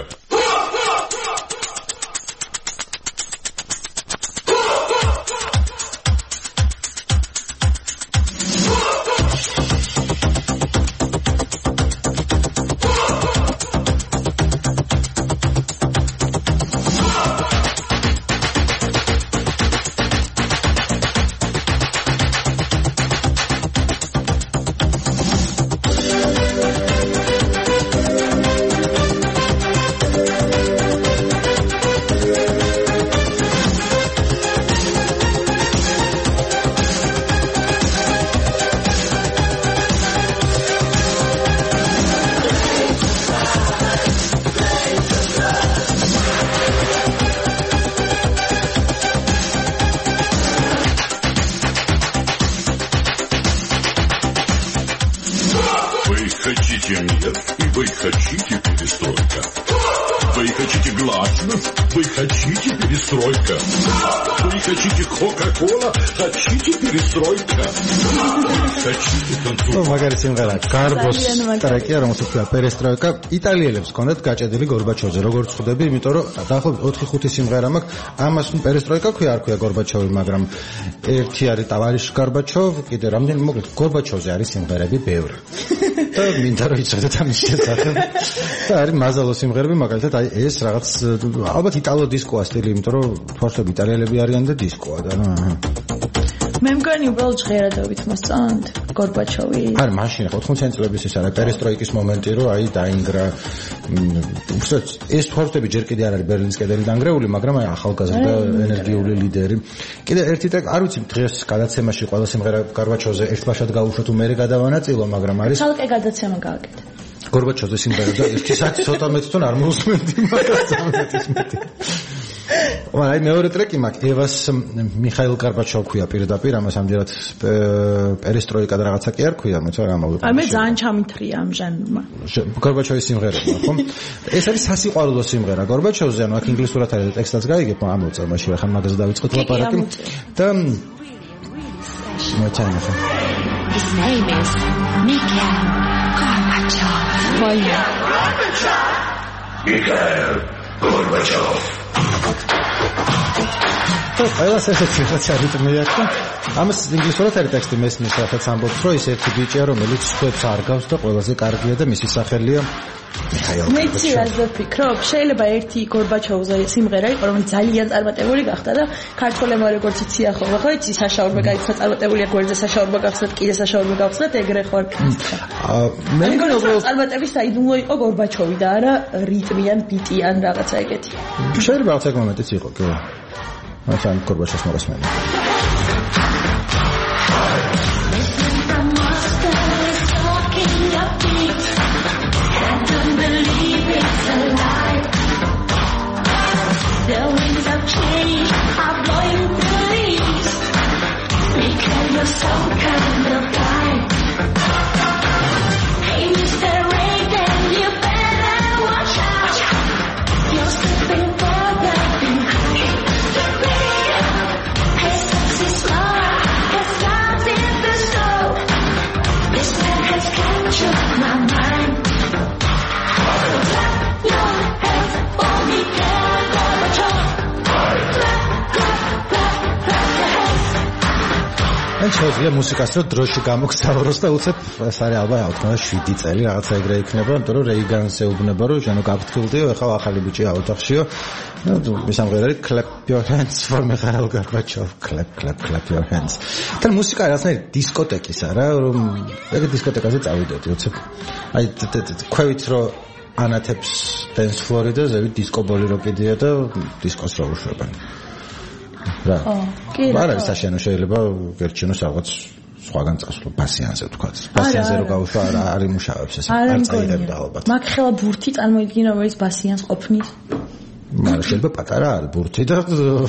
хотите перестройка? Вы хотите гласность? Вы хотите перестройка? Вы хотите Кока-Кола? Хотите перестройка? Хотите танцевать? მაგარი სიმღერა გარბოს ტრეკი რომელსაც ქვია перестройка იტალიელებს ჰქონდათ გაჭედილი გორბაჩოვზე როგორ ხვდები იმიტომ რომ დაახლოებით ოთხი ხუთი სიმღერა მაქვს ამას перестройка ქვია არ ქვია გორბაჩოვი მაგრამ ერთი არის ტავარიშ გორბაჩოვ კიდე რამდენი მოკლედ გორბაჩოვზე არის სიმღერები ბევრი და მინდა რომ იცოდეთ ამის შესახებ და არის მაზალო სიმღერები მაგალითად აი ეს რაღაც ალბათ იტალო დისკოა სტილი იმიტომ რომ თვალსები იტალიელები არიან და დისკოა და მე მგონი უბრალოდ ჟღერადობით მოსწონთ გორბაჩოვი არ მაშინ ოთხმოციანი წლების ეს არა перестройкის მომენტი რომ აი დაინგრა უბრალოდ ეს თვალსები ჯერ კიდე არ არის ბერლინის კედელი დანგრეული მაგრამ აი ახალგაზრდა ენერგიული ლიდერი კიდე ერთი და არ ვიცი დღეს გადაცემაში ყველა სიმღერა გორბაჩოვზე ერთბაშად გავუშვათ თუ მე გადავანაწილო მაგრამ არის ხალხე გადაცემა გააკეთე გორბაჩოვზე სიმღერა და ერთი საათი ცოტა მეტი თონ არ მოусმენდი მაგრამ სამეტის მეტი აი მეორე ტრეკი მაქვს ევას მიხაილ გორბაჩოვ ქვია პირდაპირ ამას ამჯერად перестройка და რაღაცა კი არ ქვია მოიცა რა მოვიყო აი მე ძალიან ჩამითრია ამ ჟანრმა გორბაჩოვის სიმღერა ხო ეს არის სასიყვარულო სიმღერა გორბაჩოვზე ანუ აქ ინგლისურად არის ტექსტაც გაიგებ ამოწევ მაშინ ახლა მაგაზე დავიწყოთ ლაპარაკი და მოიცა ახლა His name is Mikhail Gorbachev. Mikhail Gorbachev. ყველას ესეთი რაღაცა რიტმი აქვს და ამას ინგლისურად არის ტექსტი მესმის რაღაც ამბობს რომ ის ერთი ბიჭია რომელიც სხვებს არგავს და ყველაზე კარგია და მისი სახელია მე ცირაზე ვფიქრობ შეიძლება ერთი გორბაჩოვზე სიმღერა იყო რომელიც ძალიან წარმატებული გახდა და ქართველებმა როგორც იციან ხოლმე ხო იცი საშაურმა გაიქცა წარმატებულია გვერდზე საშაურმა გახსნათ კიდე საშაურმა გახსნათ ეგრე ხო არ მე მგონი რომ წარმატების საიდუმლო იყო გორბაჩოვი და არა რიტმიან ბიტიან რაღაცა ეგეთი შეიძლება რაღაც მომენტიც იყო კი Așa, Gorbachev mă răspunde. ან შეიძლება მუსიკას რო დროში გამოგზავროს და უცებ ეს არის ალბათ აუთხმას შვიდი წელი რაღაცა ეგრე იქნება, იმიტომ რომ რეიგანს ეუბნება რომ ჟანო გაფრთხილდიო, ახლა ახალი ბიჭია ოთახშიო. ნუ მისამღერა არის clap your hands for Mikhail Gorbachev. clap clap clap your hands. თან მუსიკა რაღაცნაირი დისკოტეკის არა, რომ ეგ დისკოტეკაზე წავიდოდი უცებ. აი ქვევით რომ ანათებს dance floor-ი და ზევით დისკობოლი რო კიდია და დისკოს რო უშვებენ. რა. არა, საშენო შეიძლება გერჩინოს რაღაც სხვაგან წასვლა ბასიანზე ვთქვათ. ბასიანზე რო გავუშვა არა არ იმუშავებს ეს არ წაიღებდა ალბათ. მაგ ხელა ბურთი წარმოიდგინა რომელიც ბასიანს ყოფნის. მაგრამ შეიძლება პატარა არის ბურთი და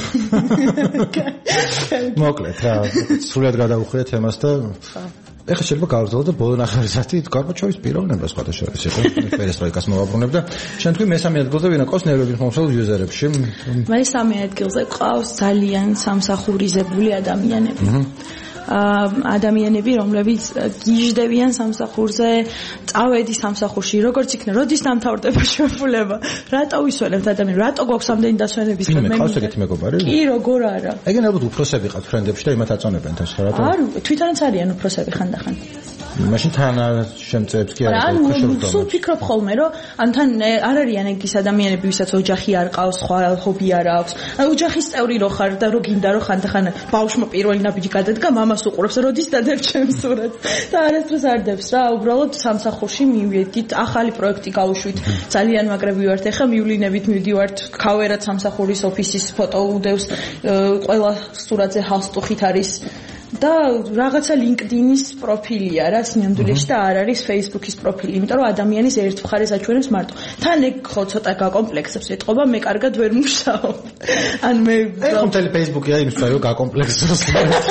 მოკლედ რა სრულად გადავუხვიეთ თემას და ეხლა შეიძლება გავაგრძელოთ და ბოლო ნახევარსაათი გორბაჩოვის პიროვნება სხვადასხვა იყო перестройкას მოვაბრუნებ და შენ თქვი მესამე ადგილზე ვინ ყავს ნევრების მომხმარებელ იუზერებში მესამე ადგილზე ყავს ძალიან სამსახურიზებული ადამიანები ადამიანები, რომლებიც გიჟდებიან სამსახურზე, წავედი სამსახურში, როგორც იქნება, როდის დამთავრდება შეფულება, რატო ვისვენებთ ადამიანს, რატო გვაქვს ამდენი დასვენების მე მე ყავს ეგეთი მეგობარი? კი, როგორ არა. ეგენ ალბათ უფროსები ყავთ ფრენდებში და იმათ აწონებენ თავს რა რატო? არ, თვითონაც არიან უფროსები ხანდახან. მაშინ თან შემწეებს კი არა ხო სულ ფიქრობ ხოლმე რომ ან თან არ არიან ეგის ადამიანები ვისაც ოჯახი არ ყავს სხვა ჰობი არ აქვს ან ოჯახის წევრი რო ხარ და რო გინდა რომ ხანდახან ბავშვმა პირველი ნაბიჯი გადადგა მამას უყურებს როდის დადებ ჩემს სურათს და არასდროს არ დებს რა უბრალოდ სამსახურში მივედით ახალი პროექტი გავუშვით ძალიან მაგრები ვართ ეხა მივლინებით მივდივართ ქავერად სამსახურის ოფისის ფოტო უდევს ყველა სურათზე ჰალსტუხით არის და რაღაცა LinkedIn-ის პროფილია რა სინამდვილეში და არ არის Facebook-ის პროფილი, იმიტომ რომ ადამიანის ერთ მხარეს აჩვენებს მარტო. თან ეგ ხო ცოტა გაკომპლექსებს ეთყობა, მე კარგად ვერ მუშაობ. ან მე ეხლა მთელი Facebook-ია იმის ვარო გაკომპლექსებს.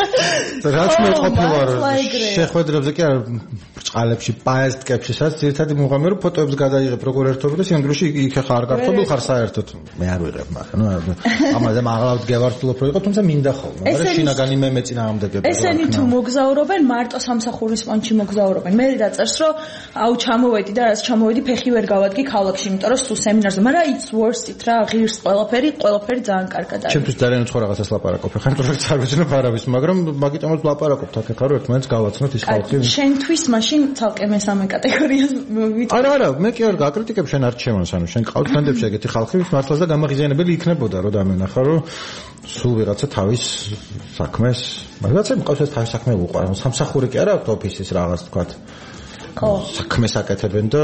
რაც მე ყოფილა რომ შეხვედრებზე კი არ ბრჭყალებში, პაესტკებში, სადაც ერთადი მუღამი რომ ფოტოებს გადაიღებ როგორ ერთობ და სინამდვილეში იქ ხა არ გართობილ ხარ საერთოდ. მე არ ვიღებ, მაგრამ ნუ ამაზე მაღლავთ გევართულობ რო იყო, თუმცა მინდა ხოლმე. მაგრამ შინაგანი მე მეწინააღმდეგება. ესენი თუ მოგზაურობენ, მარტო სამსახურის პონჩი მოგზაურობენ. მე დაწერს რომ აუ ჩამოვედი და რაც ჩამოვედი ფეხი ვერ გავადგი ქალაქში, იმიტომ რომ სულ სემინარზე, მაგრამ it's worth it რა, ღირს ყველაფერი, ყველაფერი ძალიან კარგად არის. ჩემთვის ძალიან უცხო რაღაცას ლაპარაკობ. ხან პროექტს არ ვიცნობ არავის, მაგრამ მაგიტომაც ლაპარაკობთ აქ ხარ ერთმანეთს გავაცნოთ ის ხალხი. შენთვის მაშინ ცალკე მესამე კატეგორიას ვიტყვი. არა, არა, მე კი არ გაკრიტიკებ შენ არ ჩემს, ანუ შენ ყავთ ფენდებში ეგეთი ხალხი, ვის მართლაც და გამაღიზიანებელი იქნებოდა, რომ დამენახა, რომ სულ ვიღაცა თავის საქმეს, რაღაცა მყავს ეს თავის საქმე უყარა, სამსახური კი არა, ოფისის რაღაც თქვათ. ხო, საქმეს აკეთებენ და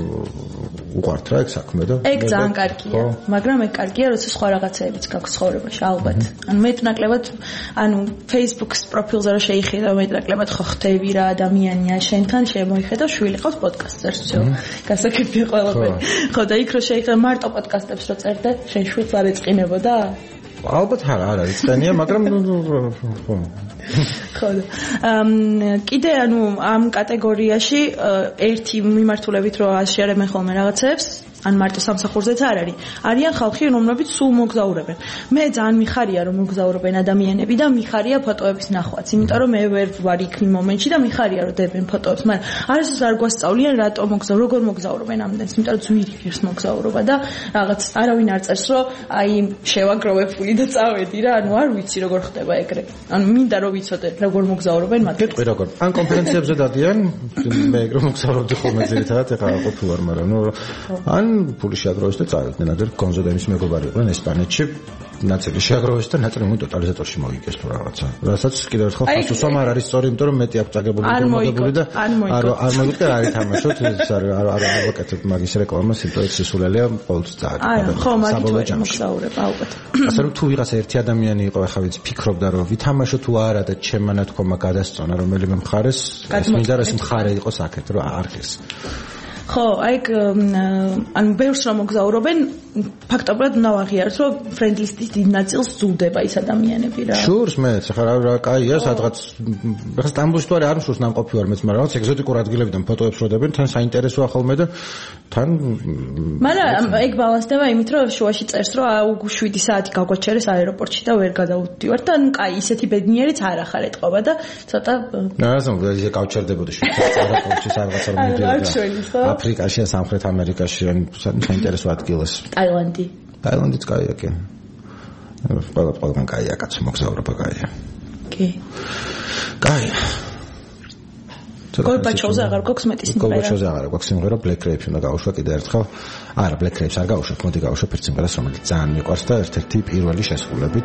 უყართ რა ეგ საქმე და ეგ ძალიან კარგია, მაგრამ ეგ კარგია, როცა სხვა რაღაცეებიც გაქვს ცხოვრებაში, ალბათ. ანუ მეტნაკლებად, ანუ Facebook-ის პროფილზე რა შეიხედა, მეტნაკლებად ხო ხდები რა ადამიანია, შენთან შემოიხედა, შვილი ყავს პოდკასტს წერს, всё. გასაკეთებია ყველაფერი. ხო, და იქ რო შეიხედა მარტო პოდკასტებს რო წერდა, შენ შვილს არ ეწყინებოდა? ალბათ არა, არ არის წენია, მაგრამ ხო. ხო. ამ კიდე ანუ ამ კატეგორიაში ერთი მიმართულებით რო აშიარებენ ხოლმე რაღაცებს, ან მარტო სამსახურზეც არ არის. არიან ხალხი, რომლებიც სულ მოგზაურებენ. მე ძალიან მიხარია რომ მოგზაურობენ ადამიანები და მიხარია ფოტოების ნახვაც, იმიტომ რომ მე ვერ ვარ იქ მომენტში და მიხარია რომ დებენ ფოტოებს, მაგრამ არასდროს არ გვასწავლიან რატო მოგზაურ, როგორ მოგზაურობენ ამდენს, იმიტომ რომ ძვირი ღირს მოგზაურობა და რაღაც არავინ არ წერს რომ აი შევაგროვებული და წავედი რა, ანუ არ ვიცი როგორ ხდება ეგრე. ანუ მინდა რომ ვიცოდე როგორ მოგზაურობენ მათ. გეტყვი როგორ. ან კონფერენციებზე დადიან, მე ეგრე მოგზაურობდი ხოლმე ძირითადად ეხლა ყოფილვარ, მაგრამ ნუ ან ფული შეაგროვეს და წავიდნენ ადერ გონზო და მის მეგობარი იყვნენ ესპანეთში ნაწილი შეაგროვეს და ნაწილი მო ტოტალიზატორში მოიგეს თუ რაღაცა. რასაც კიდევ ერთხელ ხასუსამ არ არის სწორი, იმიტომ რომ მეტი აქვს წაგებული და მოგებული და არ არ მოიგეთ არ ითამაშოთ ეს არ არ არ ვაკეთებ მაგის რეკლამას, იმიტომ რომ სისულელია ყოველთვის წააგებს. აი ხო, მაგით მოგზაურებ ალბათ. ასე რომ თუ ვიღაც ერთი ადამიანი იყო, ახლა ვიცი ფიქრობდა რომ ვითამაშო თუ არა და ჩემანა თქომა გადასწონა რომელიმე მხარეს, ეს მინდა რომ ეს მხარე იყოს აქეთ, რომ არ ხეს. ხო, აი ანუ ბევრს რომ მოგზაურობენ, ფაქტობრივად უნდა ვაღიაროთ, რომ ფრენდლისტის დიდ ნაწილს ზულდება ის ადამიანები რა. შურს მეც, ახლა რა რა კაია, სადღაც ახლა სტამბოლში თუ არ მშურს ნამყოფი ვარ მეც, მაგრამ რაღაც ეგზოტიკურ ადგილებიდან ფოტოებს შევდებენ, თან საინტერესოა ხოლმე და თან მაგრამ ეგ ბალანსდება იმით, რომ შუაში წერს, რომ აუ შვიდი საათი გაგვაჩერეს აეროპორტში და ვერ გადავდივართ და კაი, ისეთი ბედნიერიც არ ახარ ეთყობა და ცოტა რაღაცა ისე გავჩერდებოდი შვიდი საათი აეროპორტში სადღაც რომ მიდიოდა. აფრიკაში, სამხრეთ ამერიკაში, ან საინტერესო ადგილას. ტაილანდი. ტაილანდიც კაია კი. ყველა ყველგან კაია, კაცო, მოგზაურობა კაია. კი. კაია. გორბაჩოვზე აღარ გვაქვს მეტი სიმღერა. გორბაჩოვზე აღარ გვაქვს სიმღერა, Black Crepes უნდა გავუშვა კიდე ერთხელ. არა, Black Crepes არ გავუშვებ, მოდი გავუშვებ ერთ სიმღერას, რომელიც ძალიან მიყვარს და ერთ-ერთი პირველი შესრულებით.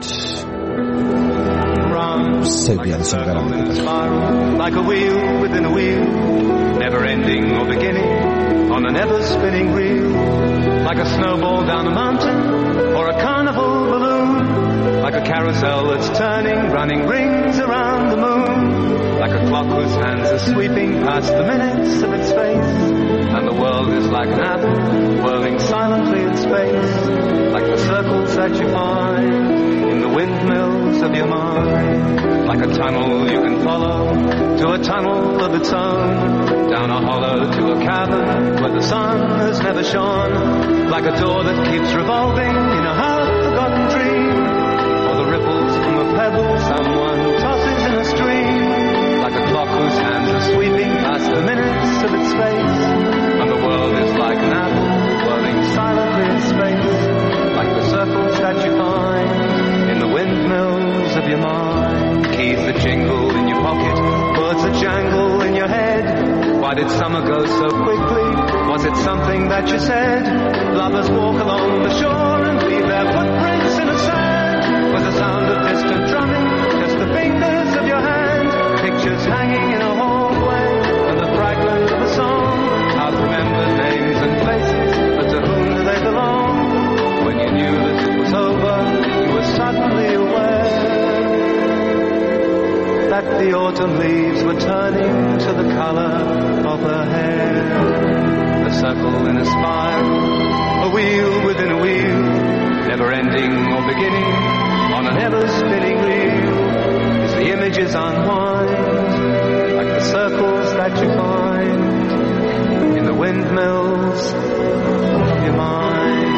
Sebian სიმღერა. Like a wheel within a wheel, never ending or beginning, on a never spinning reel, like a snowball down a mountain or a carnival balloon, like a carousel that's turning, running rings around the moon, like a clock whose hands are sweeping past the minutes of its face, and the world is like an apple whirling silently in space, like the circles that you find in the windmills of your mind, like a tunnel you can follow to a tunnel of its own, down a hollow to a cavern where the sun has never shone, like a door that keeps revolving in a half-forgotten dream, or the ripples from a pebble someone tosses in a stream, like a clock whose hands are sweeping past the minutes of its space, and the world is like an apple whirling silently in space, like the circles that you find in the windmills of your mind. Keys that jingle in your pocket, words that jangle in your head. Why did summer go so quickly? Was it something that you said? Lovers walk along the shore and leave their footprints in the sand. Was the sound of distant drumming just the fingers of your hand? Pictures hanging in a hallway and the fragment of a song. I've remembered names and places, but to whom do they belong? When you knew that it was over, you were suddenly aware that that the autumn leaves were turning to the color of her hair. A circle in a spiral, a wheel within a wheel, never ending or beginning on an ever-spinning reel. As the images unwind, like the circles that you find in the windmills of your mind.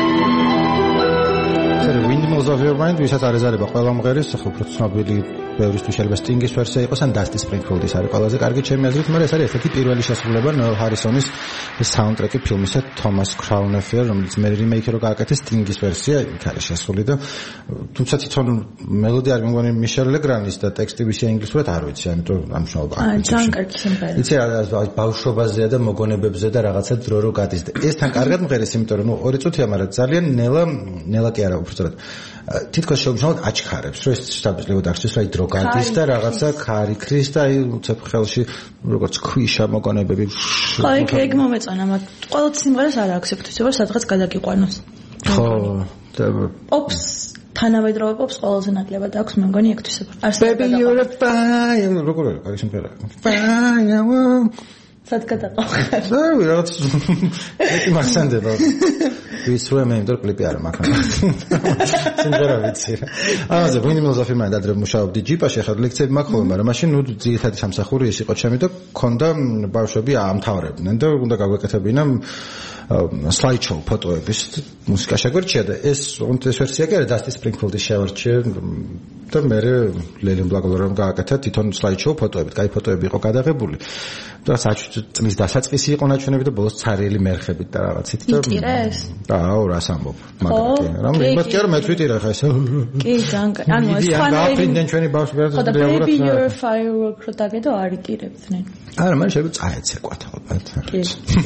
The windmills of your mind, ვისაც არ ეზარება ყველა მღერის, ხო უფრო ცნობილი ბევრისთვის შეიძლება სტინგის ვერსია იყოს ან დასტი სპრინგფილდის არის ყველაზე კარგი ჩემი აზრით, მაგრამ ეს არის ერთ-ერთი პირველი შესრულება ნოელ ჰარისონის საუნდტრეკი ფილმისა თომას ქრაუნ აფეარ, რომელიც მე რიმეიკი რო გააკეთეს სტინგის ვერსია, იქ არის შესრული და თუმცა თვითონ მელოდია არ მეგონი მიშელ ლეგრანის და ტექსტი ვისია ინგლისურად არ ვიცი, ამიტომ ამ შალბა. აა, ძალიან კარგი სიმღერა. იცი ბავშვობაზეა და მოგონებებზე და რაღაცა დრო რო გადის და ეს თან კარგად მღერის, იმიტომ რომ ნუ ორი წუთია, მაგრამ ძალიან ნელა ნელა კი არა უბრალოდ თითქოს შეგვიძლია აჩქარებს, რომ ეს შეიძლება დარჩეს რა დრო გადის და რაღაცა ქარი ქრის და აი უცებ ხელში როგორც ქვიშა მოგონებები. ხო, ეგ ეგ მომეწონა, მაგრამ ყველა სიმღერას არ აქვს ეფექტივობა, სადღაც გადაგიყვანოს. ხო, და ოპს თანამედროვე ოპს ყველაზე ნაკლებად აქვს, მე მგონი ექთვისება. Baby you're a fire, როგორ არის კარგი სიმღერა. Fire. სად გადაყავ? ზოგი რაღაც მეტი მახსენდება. ვიცრუე მე იმიტომ კლიპი არა მაქვს. სიმღერა ვიცი რა. ამაზე ვინმილს აფირმა და მუშაობდი ჯიპაში, ახლა ლექციები მაქვს ხოლმე, მაგრამ მაშინ ნუ ძირითადი სამსახური ის იყო ჩემი და ქონდა ბავშვები ამთავრებდნენ და უნდა გაგვეკეთებინა slideshow ფოტოების მუსიკა შეგვერჩია და ეს ეს ვერსია კი არა დასტი სპრინგფილდის შევარჩია და მე ლელენ ბლაგლორამ გააკეთა თვითონ slideshow ფოტოებით, კაი ფოტოები იყო გადაღებული და საჭირო წლის დასაწყისი იყო ნაჩვენები და ბოლოს ცარიელი მერხებით და რაღაცით და იტირეს? აუ რას ამბობ მაგრამ რა მე კი არა მე თვითონ რა ხა ეს კი ძალიან ანუ ეს ფანები ჩვენი ბავშვები ხო და baby your firework რო დაგედო არ იტირებდნენ არა მე შეიძლება წაეცეკვათ ალბათ კი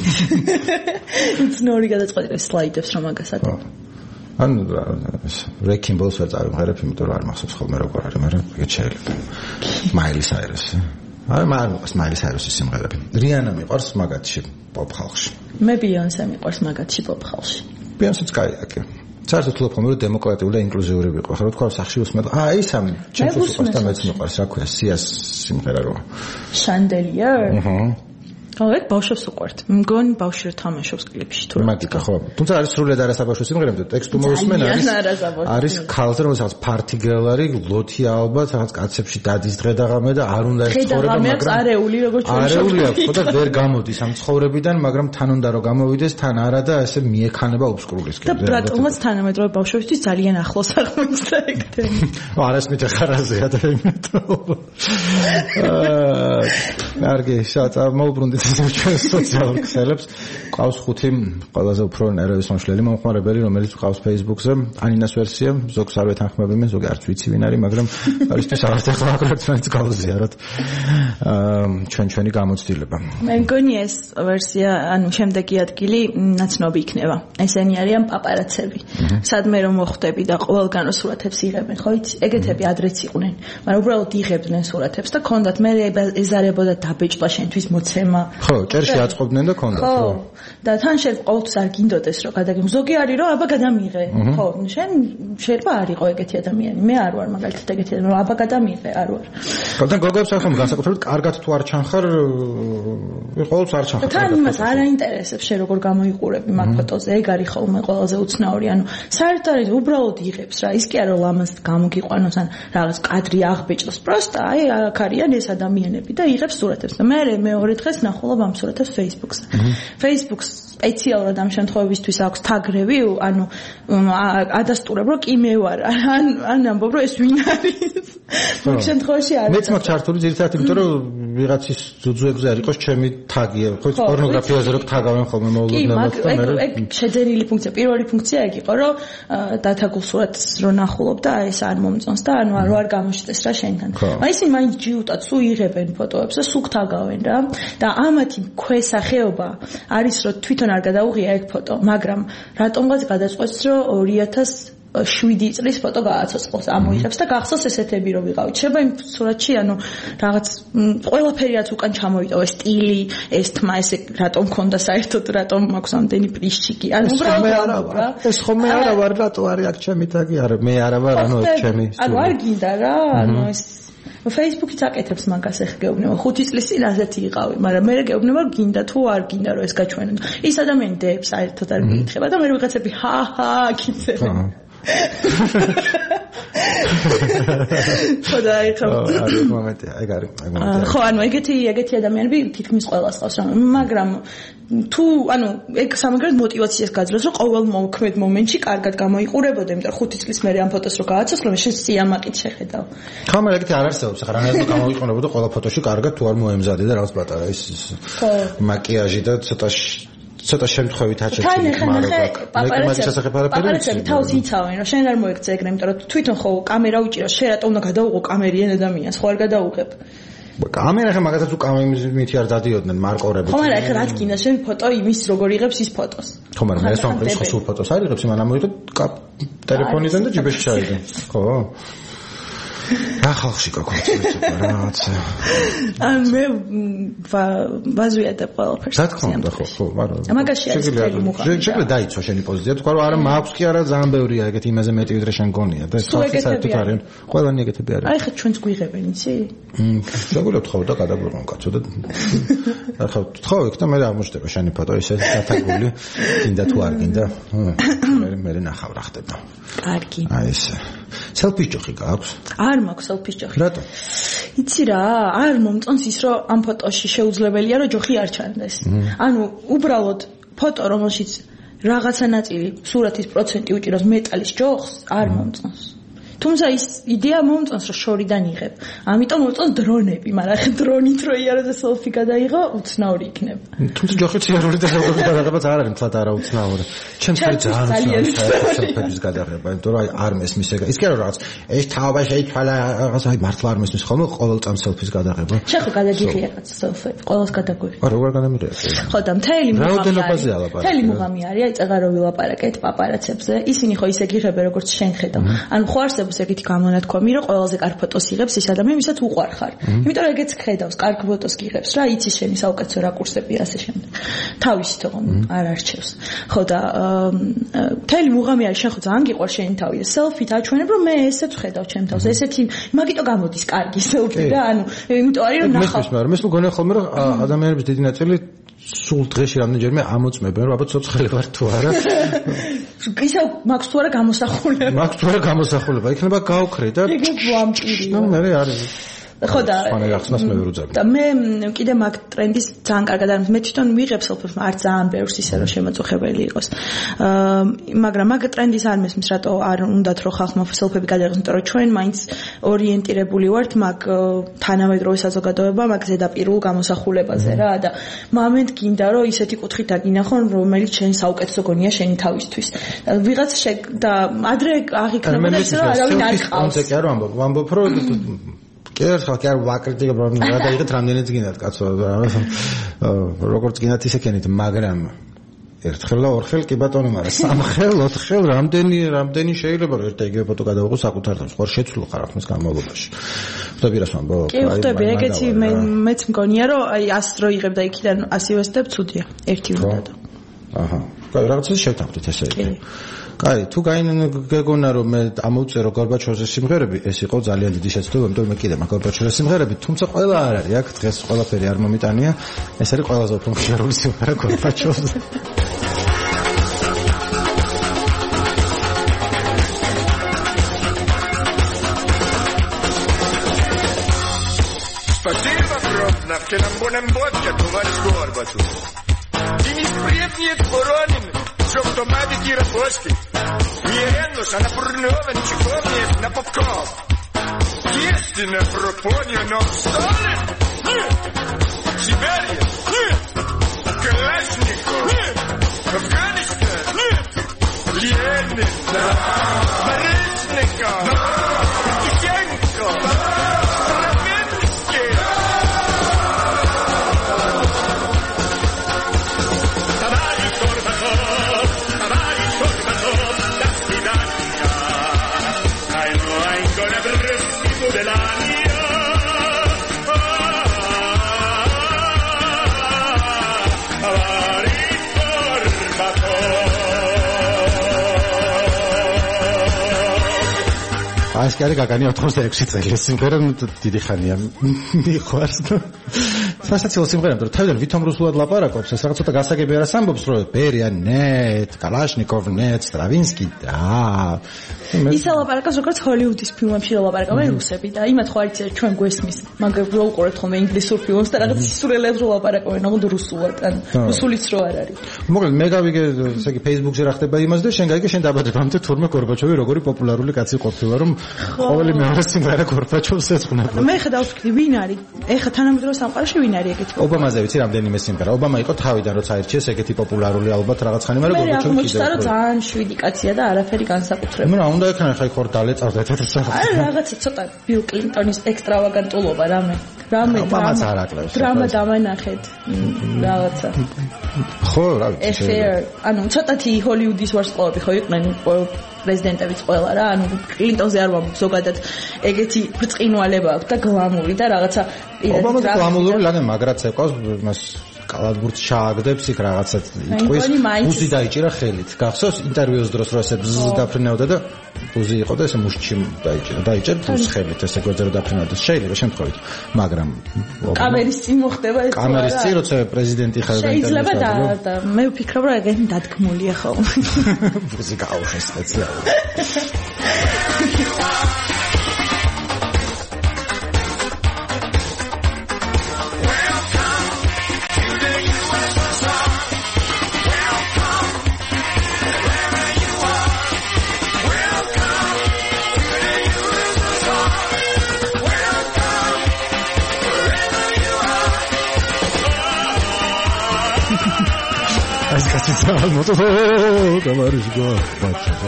ნორი გადაწყვეტილ სლაიდებს რომ აგასადო ანუ Wrecking Balls ვერ წარმღერებ იმიტომ რომ არ მახსოვს ხოლმე როგორ არის მაგრამ ეგ შეიძლება Miley Cyrus აი მაგას Miley Cyrus-ის სიმღერები რიანა მიყვარს მაგათში პოპ ხალხში მე Beyoncé მიყვარს მაგათში პოპ ხალხში Beyoncé-ც კაია კი საერთოდ თქო რომ დემოკრატიული და ინკლუზიური ვიყო ხო თქვა სახში უსმენ აი ეს ამ ჩემს უყვარს და მეც მიყვარს რა ქვია სიას სიმღერა რო Chandelier აჰა გავეთ ბავშვებს უყვართ. მგონი ბავშვი რა თამაშობს კლიპში თუ რა. მაგიკა ხო. თუმცა არის სრულიად არასაბავშვო სიმღერები და ტექსტი მოусმენ არის. არის ქალზე რომელსაც party girl არის, ლოთი ალბათ, რაღაც კაცებში დადის დღე და ღამე და არ უნდა ეცხოვრება, მაგრამ არეული როგორც ჩვენ არეული აქვს ხო და ვერ გამოდის ამ ცხოვრებიდან, მაგრამ თან უნდა რომ გამოვიდეს, თან არა და ესე მიექანება უბსკრულისკენ. და რატომაც თანამედროვე ბავშვებისთვის ძალიან ახლოს აღმოჩნდა ეგ თემა. არას მით ხარაზეა და იმეთო. აა, კარგი, შათა მოუბრუნდით ჩვენ სოციალურ ქსელებს ყავს ხუთი ყველაზე უფრო ნერვების მომშლელი მომხმარებელი რომელიც ყავს Facebook-ზე ანინას ვერსია ზოგს არ ვეთანხმები მე ზოგი არც ვიცი ვინ არის მაგრამ არისთვის არც ახლა აკრებს გავზიაროთ ჩვენ ჩვენი გამოცდილება მე მგონი ეს ვერსია ანუ შემდეგი ადგილი ნაცნობი იქნება ესენი არიან პაპარაცები სადმე რომ მოხვდები და ყველგან სურათებს იღებენ ხო იცი ეგეთები ადრეც იყვნენ მაგრამ უბრალოდ იღებდნენ სურათებს და კონდათ მე ეზარებოდა დაბეჭდა შენთვის მოცემა ხო, ჭერში აწყობდნენ და კონდათ, ხო. და თან შენ ყოველთვის არ გინდოდეს რომ გადაგიმ ზოგი არის რომ აბა გადამიღე. ხო, შენ შეიძლება არ იყო ეგეთი ადამიანი. მე არ ვარ მაგალითად ეგეთი ადამიანი, რომ აბა გადამიღე, არ ვარ. ხოთან გოგოებს ახლა განსაკუთრებით კარგად თუ არ ჩანხარ, ყოველთვის არ ჩანხარ. თან იმას არ აინტერესებს შენ როგორ გამოიყურები მაგ ფოტოზე, ეგ არის ხოლმე ყველაზე უცნაური. ანუ საერთოდ არის უბრალოდ იღებს რა, ის კი არა ლამაზ გამოგიყვანოს ან რაღაც კადრი აღბეჭდოს, პროსტა აი აქ არიან ეს ადამიანები და იღებს სურათებს. და მე მეორე დღეს ნახულობ ამ სურათებს Facebook-ზე. Facebook-ს სპეციალურად ამ შემთხვევებისთვის აქვს თაგრევი, ანუ ადასტურებ რომ კი მე ვარ. ან ან ამბობ რომ ეს ვინ არის. მაგ შემთხვევაში არის. მეც მაქვს ჩართული ძირითადად იმიტომ რომ ვიღაცის ძუძუებზე არ იყოს ჩემი თაგია. ხო პორნოგრაფიაზე რო თაგავენ ხოლმე მოულოდნელად და მე ეგ შეძენილი ფუნქცია, პირველი ფუნქცია ეგ იყო რომ დათაგულ სურათს რო ნახულობ და ეს არ მომწონს და ანუ არ არ გამოშტეს რა შენთან. მაგრამ ისინი მაინც ჯიუტად სულ იღებენ ფოტოებს და სულ თაგავენ რა. და ამათი ქვესახეობა არის რომ თვითონ არ გადაუღია ეგ ფოტო, მაგრამ რატომღაც გადაწყვეტს რომ ორი ათას შვიდი წლის ფოტო გააცოცხლოს, ამოიღებს და გახსოვს ესეთები რომ ვიყავით. შეიძლება იმ სურათში ანუ რაღაც ყველაფერი რაც უკან ჩამოიტოვა, სტილი, ეს თმა, ესე რატომ ქონდა საერთოდ, რატომ მაქვს ამდენი პრიშჩიკი. ანუ უბრალოდ რა. ეს ხომ მე არა ვარ, რატო არის აქ ჩემი თაგი? არა, მე არა ვარ, ანუ ჩემი. ანუ არ გინდა რა, ანუ ეს Facebook-იც აკეთებს მაგას ეხ გეუბნება ხუთი წლის წინ ასეთი იყავი, მაგრამ მე გეუბნება გინდა თუ არ გინდა რომ ეს გაჩვენო. ის ადამიანი დებს საერთოდ არ მიითხება და მე ვიღაცები ჰა-ჰა კითხებენ. ხოდა ეხა არის მომენტი, ეგ არის მომენტი. ხო, ანუ ეგეთი ეგეთი ადამიანები თითქმის ყველას ყავს რა, მაგრამ თუ ანუ ეგ სამაგერად მოტივაციას გაძლევს, რომ ყოველ მოქმედ მომენტში კარგად გამოიყურებოდა, იმიტომ რომ ხუთი წლის მერე ამ ფოტოს რო გააცოცხლო, მე შენ სიამაყით შეხედავ. ხო, მაგრამ ეგეთი არ არსებობს, ახლა რანაირად გამოიყურებოდა ყოველ ფოტოში კარგად თუ არ მოემზადე და რაღაც პატარა ის მაკიაჟი და ცოტა ცოტა შემთხვევით აჩექი პაპარაცები თავს იცავენ რომ შენ არ მოექცე ეგრე იმიტომ რომ თვითონ ხო კამერა უჭირო შენ რატომ უნდა გადაუღო კამერიან ადამიანს ხო არ გადაუღებ კამერა ხა მაგასაც თუ კამერით არ დადიოდნენ მარკორები ხო მაგრამ ეხლა რა თქინა შენ ფოტო იმის როგორ იღებს ის ფოტოს ხო მაგრამ ეს ამბობს ხო სულ ფოტოს არ იღებს იმან ამოიღო ტელეფონიდან და ჯიბეში ჩაიგე ხო ახალში გაკეთეთ რაცა ან მე ვაზვიადებ ყველაფერს რა თქმა უნდა ხო ხო მაგრამ მაგაში არის თელი მუხა შეიძლება დაიცვა შენი პოზიცია თქვა რომ არა მაქვს კი არა ძალიან ბევრია ეგეთი იმაზე მეტი ვიდრე შენ გონია და ხალხი საერთოდ არიან ყველანი ეგეთები არიან აი ხა ჩვენც გვიღებენ იცი შეგულებთ ხო და გადაგვიღონ კაცო და ახლა ხო იქ და მე აღმოჩნდება შენი ფოტო ისე დათაგული გინდა თუ არ გინდა მე მე ნახავ რა ხდება კარგი აი ესე სელფი ჯოხი გაქვს არ მაქვს სელფის ჯოხი. რატო? იცი რა, არ მომწონს ის რომ ამ ფოტოში შეუძლებელია რომ ჯოხი არ ჩანდეს. ანუ უბრალოდ ფოტო რომელშიც რაღაცა ნაწილი სურათის პროცენტი უჭირავს მეტალის ჯოხს არ მომწონს. თუმცა ის იდეა მომწონს რომ შორიდან იღებ. ამიტომ მომწონს დრონები, მაგრამ ხა დრონით რო იარო და სელფი გადაიღო, უცნაური იქნება. თუმცა ჯოხი ციარული და სელფის გადაღებაც არ არის თვათ არა უცნაური. ჩემს ხარ ძალიან უცნაური სელფის გადაღება, იმიტომ რომ აი არ მესმის ეგ. ის კი არა რაღაც ეს თაობა შეიცვალა, რაღაც აი მართლა არ მესმის ხოლმე ყოველ წამს სელფის გადაღება. შენ ხო გადაგიღე რაღაც სელფი, ყოველს გადაგვიღე. არა, როგორ გადამიღე? ხო და მთელი მუღამი არის. მთელი მუღამი არის, აი წეღარო ვილაპარაკეთ პაპარაცებზე. ისინი ხო ისე გიღებენ როგორც შენ ხედავ. ანუ ხო არსებობს ეგეთი გამონათქვამი, რომ ყველაზე კარგ ფოტოს იღებს ის ადამიანი, ვისაც უყვარხარ. იმიტომ რომ ეგეც ხედავს, კარგ ფოტოს გიღებს რა, იცის შენი საუკეთესო რაკურსები ასე შემდეგ. თავისი თქო არ არჩევს. ხო და მთელი მუღამი არის, შენ ხო ძალიან გიყვარს შენი თავი და სელფით აჩვენებ, რომ მე ესეც ხედავ ჩემ თავს. ესეთი მაგიტო გამოდის კარგი სელფი და ანუ იმიტომ არის რომ ნახავ. მე მე მე გონია ხოლმე რომ ადამიანების დიდი ნაწილი სულ დღეში რამდენჯერმე ამოწმებენ, რომ აბა ცოცხალი ვარ თუ არა. ისა მაქვს თუ არა გამოსახულება. მაქვს თუ არა გამოსახულება, იქნება გავქრე და ეგ ვამპირი. ნუ მე არის ხო და და მე კიდე მაგ ტრენდის ძალიან კარგად არის მე თვითონ ვიღებ სელფებს არ ძალიან ბევრს ისე რომ შემოწუხებელი იყოს მაგრამ მაგ ტრენდის არ მესმის რატო არ უნდათ რომ ხალხმა სელფები გადაიღოს იმიტომ რომ ჩვენ მაინც ორიენტირებული ვართ მაგ თანამედროვე საზოგადოება მაგ ზედაპირულ გამოსახულებაზე რა და მომენტ გინდა რომ ისეთი კუთხით აგინახონ რომელიც შენ საუკეთესო გონია შენი თავისთვის ვიღაც და ადრე აღიქნებოდა ის რომ არავინ არ ყავს კი არ ვამბობ ვამბობ რომ კი ახლა კი არ ვაკრიტიკებ რომ რა დაიღეთ რამდენიც გინდათ კაცო როგორც გინდათ ისე ქენით მაგრამ ერთხელ და ორხელ კი ბატონო მაგრამ სამხელ ოთხხელ რამდენი რამდენი შეიძლება რომ ერთ ეგრე ფოტო გადავიღო საკუთარ თავს ხო შეცვლო ხარ ახლის განმავლობაში ხვდები რას ვამბობ კი ხვდები ეგეთი მეც მგონია რომ აი ასს რო იღებ და იქიდან ასი ვესტებ ცუდია ერთი უნდა და აჰა კაი რაღაცა შევთანხმდით ესე იგი კაი, თუ გაიგონა რომ მე ამოვწერო გორბაჩოვის სიმღერები, ეს იყო ძალიან დიდი შეცდომა, იმიტომ რომ მე კიდე მაგ გორბაჩოვის სიმღერები, თუმცა ყველა არ არის, აქ დღეს ყველაფერი არ მომიტანია. ეს არის ყველაზე უფრო მხიარული სიმღერა გორბაჩოვზე. Спасибо, Грозно, в Келамбоном водке, товарищ Горбачев. И не спрятнет воронин. Чтоб томатики рабочки, меренус, а на пурновен чеховне на попков. Если на пропоне, но в столе, Сибирь, Калашников, Афганистан, Ленин, Борисников, Тихенко, Раменский. აი ეს კი არის გაგანი ოთხმოცდაექვსი წელი სიმღერა დიდი ხანია მიყვარს სასაცილო სიმღერა მაგრამ თავიდან ვითომ რუსულად ლაპარაკობს ეს რაღაც ცოტა გასაგები არას ამბობს რომ ბერია ნეტ კალაშნიკოვ ნეტ სტრავინსკი და ისა ლაპარაკობს როგორც ჰოლივუდის ფილმებში ლაპარაკობენ რუსები და იმათ ხო არის ჩვენ გვესმის მაგრამ რო უყურებთ ხოლმე ინგლისურ ფილმს და რაღაც სისურელებს რო ლაპარაკობენ ოღონდ რუსულად ან რუსულიც რო არ არის მოკლედ მე გავიგე ესე იგი Facebook-ზე რა ხდება იმას და შენ გაიგე შენ დაბადებამდე თურმე გორბაჩოვი როგორი პოპულარული კაცი ყოფილა რომ ყოველი მეორე სიმღერა გორბაჩოვს ეძღვნება მე ხა დავსვი ვინ არის ეხა თანამედროვე სამყაროში ვინ არის ეგეთი ობამაზე ვიცი რამდენიმე სიმღერა ობამა იყო თავიდან როცა აირჩიეს ეგეთი პოპულარული ალბათ რაღაც ხანი მაგრამ გორბაჩოვი კიდევ მე რომ ძალიან შვიდი კაცია და არაფერი განსაკუთრებული მე რა უნდა ეკანა ხა ხორ დალეწავდა ეს რაღაც აი რაღაცა ცოტა ბილ კლინტონის ექსტრავაგანტულობა რამე რამე დრამა დამანახეთ რაღაცა ხო რა ვიცი ანუ ცოტათი ჰოლივუდის ვარსკვლავები ხო იყვნენ პრეზიდენტებიც ყველა რა ანუ კლინტონზე არ ვამბობ ზოგადად ეგეთი ბრწყინვალება აქვს და გლამური და რაღაცა ობამას გლამურული ლაგე მაგრაც ეყავს მას კალათბურთს ჩააგდებს იქ რაღაცა იტყვის ბუზი დაიჭირა ხელით გახსოვს ინტერვიუს დროს რომ ესე ბზ დაფრინავდა და ბუზი იყო და ესე მუშჩი დაიჭირა დაიჭერა ბუზს ხელით ესე გვერდზე დაფრინავდა შეიძლება შემთხვევით მაგრამ კამერის წინ მოხდება ეს კამერის წინ როცა პრეზიდენტი ხარ და შეიძლება და მე ვფიქრობ რომ ეგეთი დადგმულია ხო ბუზი გაუშვეს სპეციალურად მოწო გამარის გაბაჩო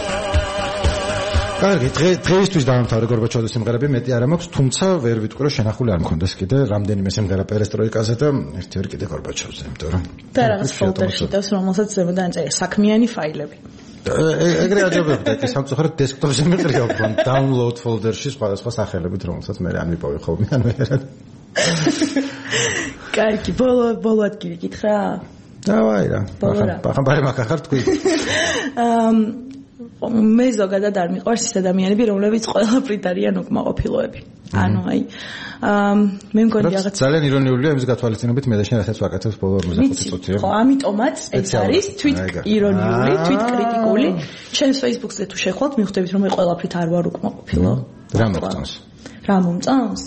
კარგი დღეისთვის დაამთავრე გორბაჩოვის სიმღერები მეტი არ მაქვს თუმცა ვერ ვიტყვი რომ შენახული არ მქონდეს კიდე რამდენიმე სიმღერა პერესტროიკაზე და ერთი ორი კიდე გორბაჩოვზე იმიტომ რომ და რაღაც ფოლდერში დავს რომელსაც ზემოდან წერია საქმიანი ფაილები ეგრე აჯობებდა კი სამწუხაროდ დესკტოპზე მეყრიობა დაუნლოუდ ფოლდერში სხვადასხვა სახელებით რომელსაც მე არ მიპოვე ხოლმე ან ვერად კარგი ბოლო ბოლო ადგილი გითხრა დავაი რა ბახან ბარე მაგახარ თქვი მე ზოგადად არ მიყვარს ის ადამიანები რომლებიც ყველაფრით არიან უკმაყოფილოები ანუ აი მე მგონი რაღაც ძალიან ირონიულია იმის გათვალისწინებით მე და შენ რასაც ვაკეთებ ბოლო ორმოცდახუთი წუთია ხო ამიტომაც ეს არის თვით ირონიული თვით კრიტიკული ჩემს Facebook-ზე თუ შეხვალთ მიხვდებით რომ მე ყველაფრით არ ვარ უკმაყოფილო რა მოგწონს რა მომწონს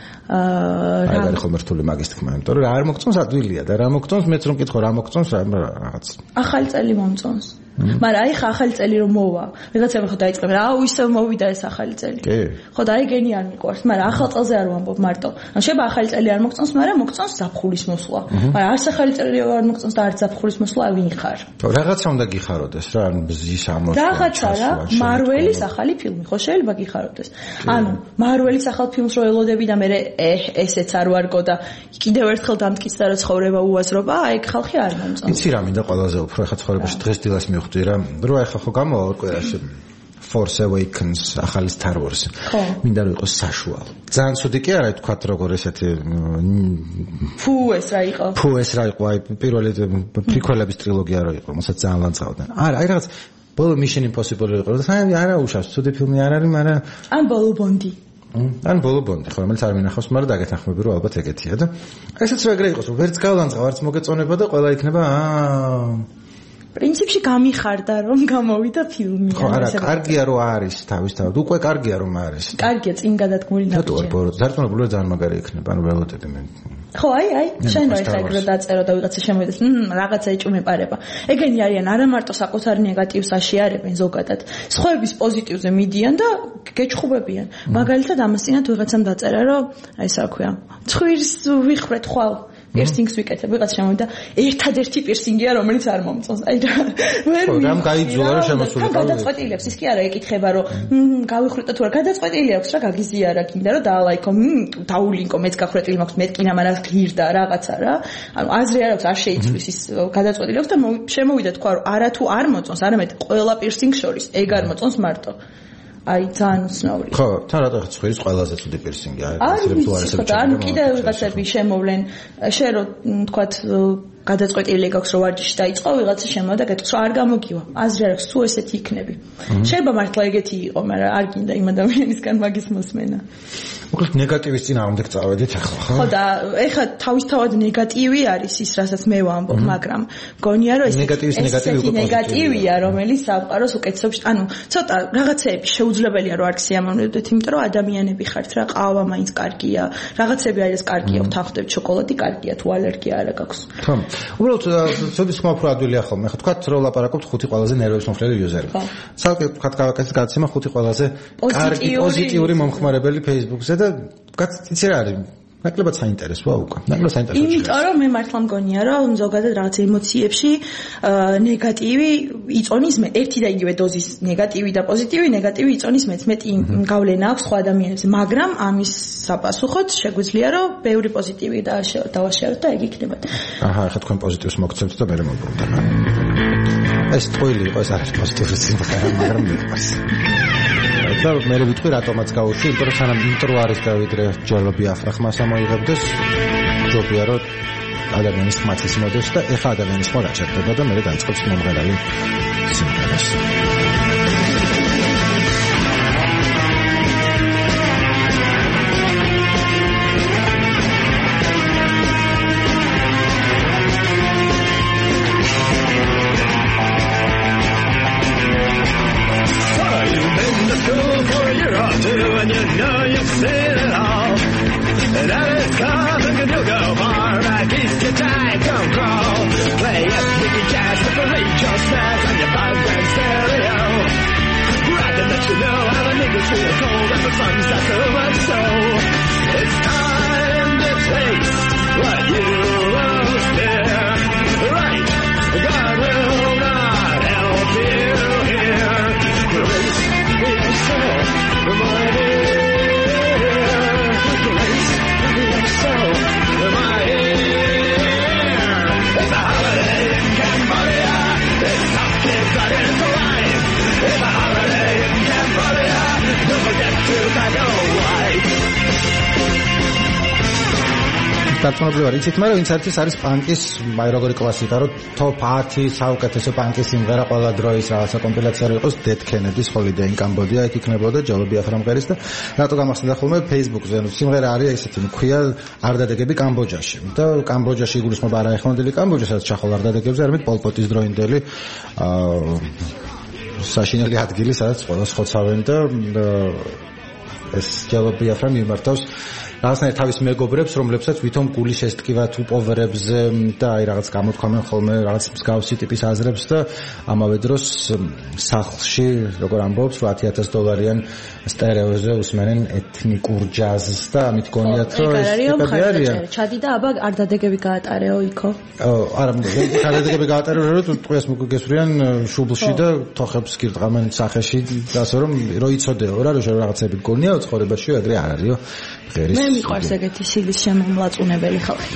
აი რა ხომ რთული მაგის თქმა იმიტომ რომ არ მოგწონს ადვილია და რა მოგწონს მეც რომ მკითხო რა მოგწონს რაღაც ახალი წელი მომწონს მაგრამ აი ხა ახალი წელი რომ მოვა ვიღაცები ხო დაიწყებ რა აუ ისევ მოვიდა ეს ახალი წელი ხო და აი გენი არ მიყვარს მაგრამ ახალ წელზე არ ვამბობ მარტო ან შეიძლება ახალი წელი არ მოგწონს მაგრამ მოგწონს ზაფხულის მოსვლა მაგრამ არც ახალი წელი არ მოგწონს და არც ზაფხულის მოსვლა ვინ ხარ რაღაცა უნდა გიხაროდეს რა ან ბზის ამოსვლა რაღაცა რა მარველის ახალი ფილმი ხო შეიძლება გიხაროდეს ანუ მარველის ახალ ფილმს რო ელოდები და მე ესეც არ ვარგო და კიდევ ერთხელ დამტკიცდა რა ცხოვრება უაზრობა აი ხალხი არ მომწონს იცი რა მინდა ყველაზე უფრო ხა ცხოვრებაში დღეს დილას მივხვდი რა რო ახლა ხო გამოვა ორ კვირაში Force Awakens ახალი Star Wars მინდა რომ იყოს საშუალო ძალიან ცუდი კი არა თქვა როგორ ესეთი ფუ ეს რა იყო ფუ ეს რა იყო აი პირველი პრიკველების ტრილოგია რა იყო რომელსაც ძალიან ლანძღავდნენ არა აი რაღაც ბოლო Mission Impossible იყო და საერთოდ არა უშავს ცუდი ფილმი არ არის მაგრამ ან ბოლო ბონდი ან ბოლო ბონდი ხო რომელიც არ მინახავს მაგრამ დაგეთანხმები რომ ალბათ ეგეთია და ესეც რა ეგრე იყოს რომ ვერც გალანძღავ არც მოგეწონება და ყველა იქნება აა პრინციპში გამიხარდა რომ გამოვიდა ფილმი ხო არა კარგია რომ არის თავისთავად უკვე კარგია რომ არის კარგია წინ გადადგმული ნაბიჯი ზარწმუნებული ძალიან მაგარი იქნება ანუ ველოდები მე ხო აი აი შენ რა ხარ ეგრე დაწერო და ვიღაცა შემოვიდეს მ რაღაცა ეჭვმეპარება ეგენი არიან არა მარტო საკუთარ ნეგატივს აშიარებენ ზოგადად სხვების პოზიტივზე მიდიან და გეჭხუბებიან მაგალითად ამასწინათ ვიღაცამ დაწერა რომ აი ეს რა ქვია ცხვირს ვიხრეთ ხვალ piercings ვიკეთებ ვიღაც შემოვიდა ერთადერთი piercing-ია რომელიც არ მომწონს აი რა ვერ რამ გაიგზავნა რომ შემოსული და გადაწყვეტილებს ის კი არა ეკითხება რომ გავიხრეტო თუ რა გადაწყვეტილი აქვს რა გაგიზიარა კიდე რომ დაალაიქო დაულინკო მეც გახრეტილი მაქვს მე კიდე მაგრამ ღირდა რაღაცა რა ანუ აზრი არ აქვს არ შეიცვლის ის გადაწყვეტილი აქვს და შემოვიდა თქვა რომ არა თუ არ მოწონს არამედ ყველა piercing შორის ეგ არ მოწონს მარტო აი ძალიან უცნაური ხო თან რატო ხრის ყველაზე ცუდი piercing-ია არის თუ არ ესეც ანუ კიდე ვიღაცები შემოვლენ შენ რო თქვათ გადაწყვეტილი გაქვს რომ ვარჯიში დაიწყო, ვიღაცა შემოდა გეტყვის რომ არ გამოგივა. აზრი არ აქვს თუ ესეთი იქნები. შეიძლება მართლა ეგეთი იყო, მაგრამ არ გინდა იმ ადამიანისგან მაგის მოსმენა. მოკლედ ნეგატივის წინააღმდეგ წავედით ახლა, ხო? ხო და ეხლა თავისთავად ნეგატივი არის ის, რასაც მე ვამბობ, მაგრამ გონია რომ ეს ნეგატივის ნეგატივი უკვე ნეგატივია, რომელიც სამყაროს უკეთესობს, ანუ ცოტა რაღაცეები შეუძლებელია რომ არ გსიამოვნებდეთ, იმიტომ რომ ადამიანები ხართ რა, ყავა მაინც კარგია, რაღაცები არის კარგია, ვთანხმდებით შოკოლადი კარგია, თუ ალერგია არა გაქვს. ხო. უბრალოდ ცოტა ხმა უფრო ადვილია ხოლმე. ხო, თქვა რომ ლაპარაკობთ ხუთი ყველაზე ნერვების მომხრელი იუზერი. ცალკე თქვა გავაკეთეთ გადაცემა ხუთი ყველაზე კარგი პოზიტიური მომხმარებელი Facebook-ზე და გაციცი რა არის? ნაკლებად საინტერესოა უკვე. ნაკლებად საინტერესოა. იმიტომ რომ მე მართლა მგონია რომ ზოგადად რაღაც ემოციებში ნეგატივი იწონის მე ერთი და იგივე დოზის ნეგატივი და პოზიტივი, ნეგატივი იწონის მეც მეტი გავლენა აქვს სხვა ადამიანებზე, მაგრამ ამის საპასუხოდ შეგვიძლია რომ ბევრი პოზიტივი დავაშეროთ და ეგ იქნება. აჰა, ახლა თქვენ პოზიტივს მოგცემთ და მე მოვბრუნდეთ. ეს ტყუილი იყო, ეს არის პოზიტიური სიმღერა, მაგრამ მიყვარს. და მე ვიტყვი რატომაც გავუშვი, იმიტომ რომ სანამ ინტრო არის და ვიდრე ჯოლობი აფრახმას ამოიღებდეს, ჯობია რომ ადამიანის ხმაც ისმოდეს და ეხა ადამიანის ხმა რაჭერდება და მე დაიწყებს მომღერალი სიმღერას. And you know you've seen it all. And every time you go far back east, you tie, come crawl. Play it, make it jazz, separate yourself and your bug and stereo. Right to let you know how the niggas feel cold and the sun's not so much so. It's time to taste what you lost there. Right, God will not help you here. Release yourself, remind me. დარწმუნებული ვარ, იცით, მაგრამ ვინც არის არის პანკის, აი როგორი კლასიკა, რომ top ათი საუკეთესო პანკის სიმღერა ყველა დროის რაღაცა კომპილაცია რო იყოს, Dead Kennedys Holiday in Cambodia, იქ იქნებოდა ჯოლობი აფრამყერის და რატო გამახსენდა ხოლმე Facebook-ზე, ნუ სიმღერა არის ესეთი, მქვია არდადეგები კამბოჯაში. და კამბოჯაში იგულისხმება არა ეხლანდელი კამბოჯა, სადაც ჩახალ არდადეგებზე, არამედ Pol Pot-ის დროინდელი აა საშინელი ადგილი, სადაც ყველა ხოცავენ და ეს ჯოლობი აფრამ მიმართავს რაღაცნაირად თავის მეგობრებს, რომლებსაც ვითომ გული შესტკივა თუ პოვერებზე და აი რაღაც გამოთქვამენ ხოლმე რაღაც მსგავსი ტიპის აზრებს და ამავე დროს სახლში, როგორ ამბობს, ათი ათას დოლარიან სტერეოზე უსმენენ ეთნიკურ ჯაზს და ამით გონიათ, რომ ეს ტიპებია. ჩადი და აბა არ დადეგები გაატარეო იქო. ო, არა, დადეგები გაატარეო, რომ ტყუეს მოგესვრიან შუბლში და თოხებს გირდღამენ სახეში, ასე რომ რო იცოდეო რა, რომ რაღაცები გონიაო ცხოვრებაში, ეგრე არ არისო. მე მიყვარს ეგეთი სილის შემომლაწუნებელი ხალხი.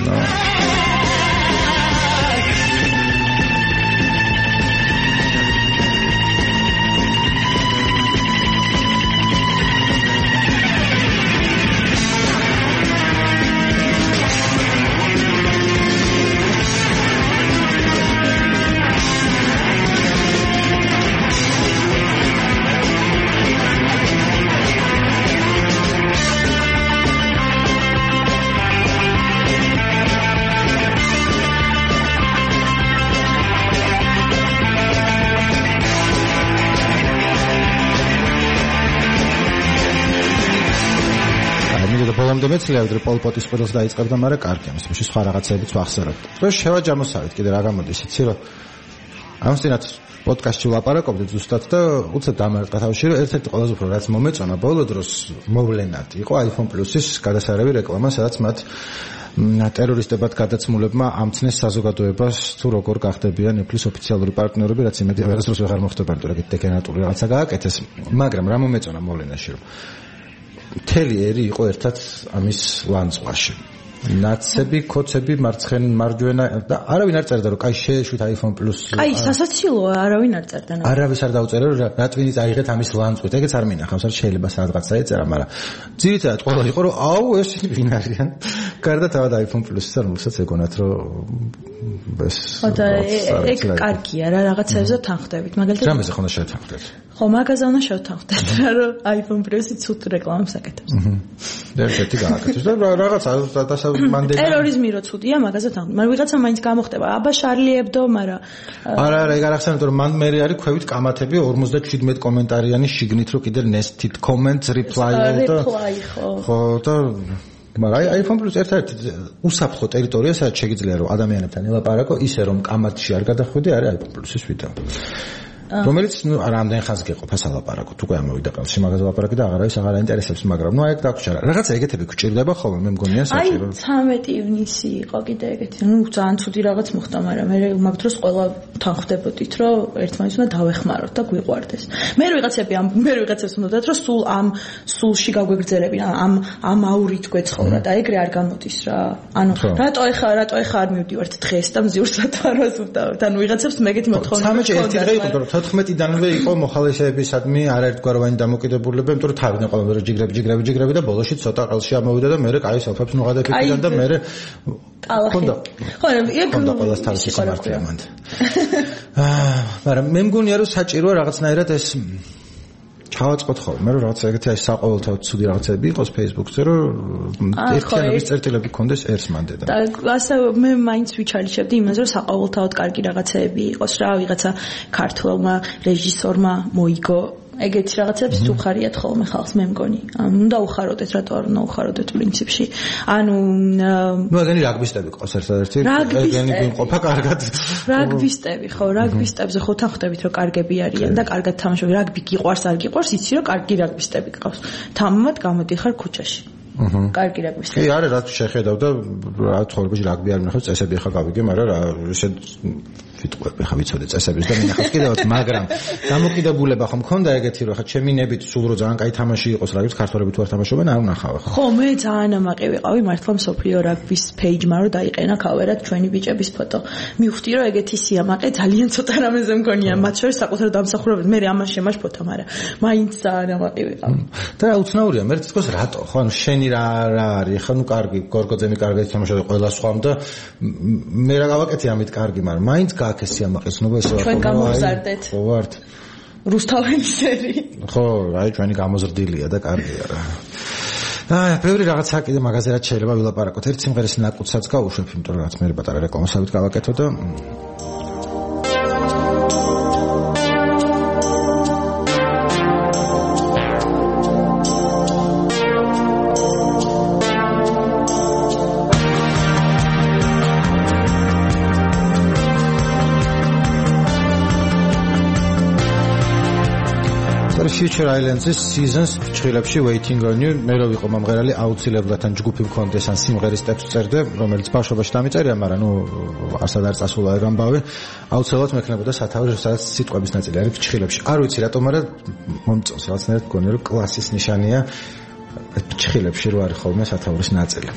მეცლია ვიდრე Pol Pot-ის ყველს დაიწყებდა, მაგრამ კარგი ამის შემში სხვა რაღაცებიც ვახსენებთ. დღეს შევაჯამოსავით კიდე რა გამოდის, იცი რომ ამასთანაც პოდკასტში ვლაპარაკობდით ზუსტად და უცებ დამარტყა თავში, რომ ერთ-ერთი ყველაზე უფრო რაც მომეწონა ბოლო დროს მოვლენად იყო iPhone Plus-ის გადასარევი რეკლამა, სადაც მათ ტერორისტებად გადაცმულებმა ამცნეს საზოგადოებას თუ როგორ გახდებიან Apple-ის ოფიციალური პარტნიორები, რაც იმედია ვერასდროს ვეღარ მოხდება, თუ რა დეკენატური რაღაცა გააკეთეს, მაგრამ რა მომეწონა მოვლენაში, რომ მთელი ერი იყო ერთად ამის ლანძღვაში. ნაცები, კოცები, მარცხენ, მარჯვენა და არავინ არ წერდა რომ კაი შეეშვით iPhone Plus. კაი, სასაცილოა, არავინ არ წერდა. არავის არ დაუწერა რომ რა twin-ის აიღეთ ამის ლანძღვით. ეგეც არ მინახავს, არ შეიძლება სადღაც დაეწერა, მაგრამ ძირითადად ყველა იყო რომ აუ ეს ვინ არიან. გარდა თავად iPhone Plus-ისა, რომელსაც ეგონათ რომ ეს ეგ კარგია რა რაღაცებზე თანხდებით მაგალითად რამეზე ხონდა შევთანხმდეთ ხო მაგაზე უნდა შევთანხმდეთ რა რომ iPhone Plus-ი ცუდ რეკლამას აკეთებს და ერთი გააკეთებს და რაღაცა დასამანდელი ტერორიზმი რო ცუდია მაგაზე თანხმდით მაგრამ ვიღაცა მაინც გამოხდება აბა Charlie Hebdo მაგრამ არა არა ეგ არ ახსენებთ რომ მან მე არის ქვევით კამათები ორმოცდაჩვიდმეტ კომენტარიანი შიგნით რო კიდე nested comments reply და ხო და მაგრამ iPhone Plus ერთ-ერთი უსაფრთხო ტერიტორია სადაც შეიძლება რომ ადამიანებთან ელაპარაკო ისე რომ კამათში არ გადახვიდე არის iPhone Plus-ის ვიდეო რომელიც ნუ რამდენ ხანს გეყოფა სალაპარაკო თუ გამოვიდა ყალში მაგაზე ლაპარაკი და აღარ არის აღარ აინტერესებს მაგრამ ნუ აი ეგ დაგვრჩა რაღაცა ეგეთები გჭირდება ხოლმე მე მგონია საჭირო აი ცამეტი ივნისი იყო კიდე ეგეთი ნუ ძალიან ცუდი რაღაც მოხდა მაგრამ მე მაგ დროს ყველა თანხდებოდით რომ ერთმანეთს უნდა დავეხმაროთ და გვიყვარდეს მე ვიღაცები ამ მე ვიღაცებს უნდათ რომ სულ ამ სულში გაგვეგრძელებინ ამ ამ აურით გვეცხოვრა და ეგრე არ გამოდის რა ანუ რატო ეხა რატო ეხა არ მივდივართ დღეს და მზიურ სათვაროს ვდავთ ანუ ვიღაცებს მეგეთი მოთხოვნა ხონდა თოთხმეტიდანვე იყო მოხალისეებისადმი არაერთგვაროვანი დამოკიდებულება, იმიტომ რომ თავიდან ყველაფერი ჯიგრები, ჯიგრები, ჯიგრები და ბოლოში ცოტა ყელში ამოვიდა და მე კაი სალფებს ნუღადაფიქრიდან და მე ხონდა. ხო, ეგ ხონდა ყველას თავისი სიმართლე მანდ. აა, მაგრამ მე მგონია რომ საჭიროა რაღაცნაირად ეს ჩავაწყოთ ხოლმე რომ რაღაც ეგეთი აი საყოველთაოდ ცუდი რაღაცები იყოს Facebook-ზე რომ ერთიანობის წერტილები გქონდეს ერთს მანდედან. და ასე მე მაინც ვიჩალიჩებდი იმაზე რომ საყოველთაოდ კარგი რაღაცები იყოს რა ვიღაცა ქართველმა რეჟისორმა მოიგო ეგეთი რაღაცებს თუ ხარიათ ხოლმე ხალხს მე მგონი. ანუ უნდა უხაროდეთ რატო არ უნდა უხაროდეთ პრინციპში. ანუ ნუ ეგენი რაგბისტები ყავს ერთადერთი ეგენი გვიმყოფა კარგად. რაგბისტები ხო, რაგბისტებზე ხო თანხდებით რომ კარგები არიან და კარგად თამაშობენ. რაგბი გიყვარს არ გიყვარს, იცი რომ კარგი რაგბისტები ყავს. თამამად გამოდიხარ ქუჩაში. აჰა. კარგი რაგბისტები. კი, არა, რაც შეხედავ და რა ცხოვრებაში რაგბი არ მინახავს, წესები ხა გავიგე, მაგრამ რა ესე ვიტყვები ხა ვიცოდე წესების და მინახავს კიდევაც, მაგრამ დამოკიდებულება ხომ მქონდა ეგეთი რომ ხა ჩემი ნებით სულ რო ძალიან კაი თამაში იყოს რაგბის ქართველები თუ არ თამაშობენ არ ვნახავ ხა. ხო, მე ძალიან ამაყი ვიყავი მართლა მსოფლიო რაგბის პეიჯმა რომ დაიყენა ქავერად ჩვენი ბიჭების ფოტო. მივხვდი რომ ეგეთი სიამაყე ძალიან ცოტა რამეზე მქონია, მათ შორის საკუთარ დამსახურებით მე ამას შემაშ ფოტო, მაგრამ მაინც ძალიან ამაყი ვიყავი. და უცნაურია, მე თვითონ რატო ხო ანუ შენი რა რა არის ხა ნუ კარგი გორგოძემი კარგად თამაშობდა ყველა სხვამ და მე რა გავაკეთე ამით კარგი მაგრამ მაინც გააკეს სიამაყესნობა ესე ვარ ჩვენ გამოვზარდეთ ხო ვართ რუსთაველისერი ხო აი ჩვენი გამოზრდილია და კარგია რა აი ბევრი რაღაცა კიდე მაგაზე რაც შეიძლება ვილაპარაკოთ ერთ სიმღერის ნაკუთსაც გავუშვებ იმიტომ რომ რაც მე პატარა რეკლამასავით გავაკეთო და Future Islands-ის seasons ფრჩხილებში waiting on you მე რო ვიყო მომღერალი აუცილებლად ან ჯგუფი მქონდეს ან სიმღერის ტექსტს წერდე რომელიც ბავშვობაში დამიწერია მაგრამ ნუ ასად არ წასულა ეგ ამბავი აუცილებლად მექნებოდა სათავე სადაც სიტყვების ნაწილი არის ფრჩხილებში არ ვიცი რატომ არა მომწონს რაღაცნაირად მგონია რომ კლასის ნიშანია ფრჩხილებში რო არის ხოლმე სათავის ნაწილი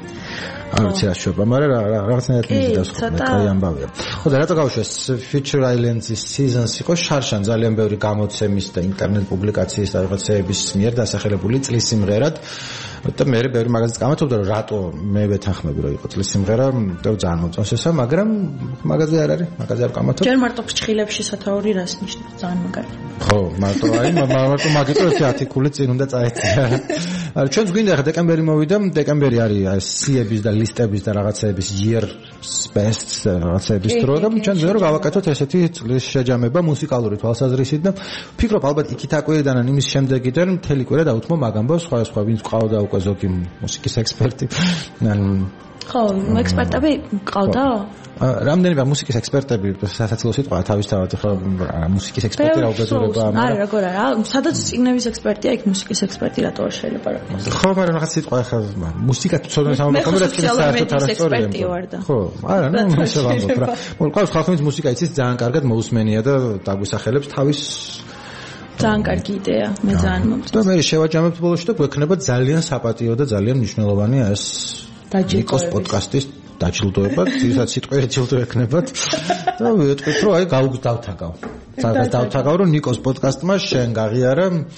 არ ვიცი რა შევა, მაგრამ რაღაცნაირად მიზიდავს ხოლმე, კაი ამბავია. ხო და რატო გავუშვეს Future Islands-ის seasons იყო შარშან ძალიან ბევრი გამოცემის და ინტერნეტ პუბლიკაციის და რაღაცეების მიერ დასახელებული წლის სიმღერად და მე ბევრი მაგაზეც გამოცობდა რომ რატო მე ვეთანხმები რომ იყო წლის სიმღერა და ძალიან მომწონს ესა, მაგრამ მაგაზე არ არის, მაგაზე არ გამოცემ. ჯერ მარტო ფრჩხილებში სათაური რას ნიშნავს, ძალიან მაგარი. ხო, მარტო აი მარტო მაგიტო ეს ათიკული წინ უნდა წაეწია. არა ჩვენს გვინდა ხა დეკემბერი მოვიდა, დეკემბერი არის სიების და ლისტების და რაღაცეების year best რაღაცეების დრო და ჩვენ ზერო გავაკეთოთ ესეთი წლის შეჯამება მუსიკალური თვალსაზრისით და ვფიქრობ ალბათ იქით აკვირდან ან იმის შემდეგიდან მთელი კვირა დავუთმო მაგ ამბავს სხვა სხვა ვინც ყავდა უკვე ზოგი მუსიკის ექსპერტი ან ხო ექსპერტები ყავდა რამდენიმე მუსიკის ექსპერტები სასაცილო სიტყვა თავისთავად ხო მუსიკის ექსპერტი რა უბედურება არა როგორ არა სადაც წიგნების ექსპერტია იქ მუსიკის ექსპერტი რატო არ შეიძლება პარაკოს ხო მაგრამ რაღაც სიტყვა ხა მუსიკა ცოდნა სამომავლო რაც კიდე საერთოდ არასწორია ხო არა ნუ ესე ვამბობ რა მოკლედ ხალხის მუსიკა იცის ძალიან კარგად მოусმენია და დაგვისახელებს თავის ძალიან კარგი იდეა მე ძალიან მომწონს და მე შევაჯამებ ბოლოში და გვექნება ძალიან საპატიო და ძალიან მნიშვნელოვანია ეს ნიკოს პოდკასტის დაჯილდოება, თვითონ სიტყვით ჯილდო ექნებათ. და ვიტყვით რომ აი გავგდავთაგავ. სადაც დავთაგავ რომ ნიკოს პოდკასტმა შენ გაღიარა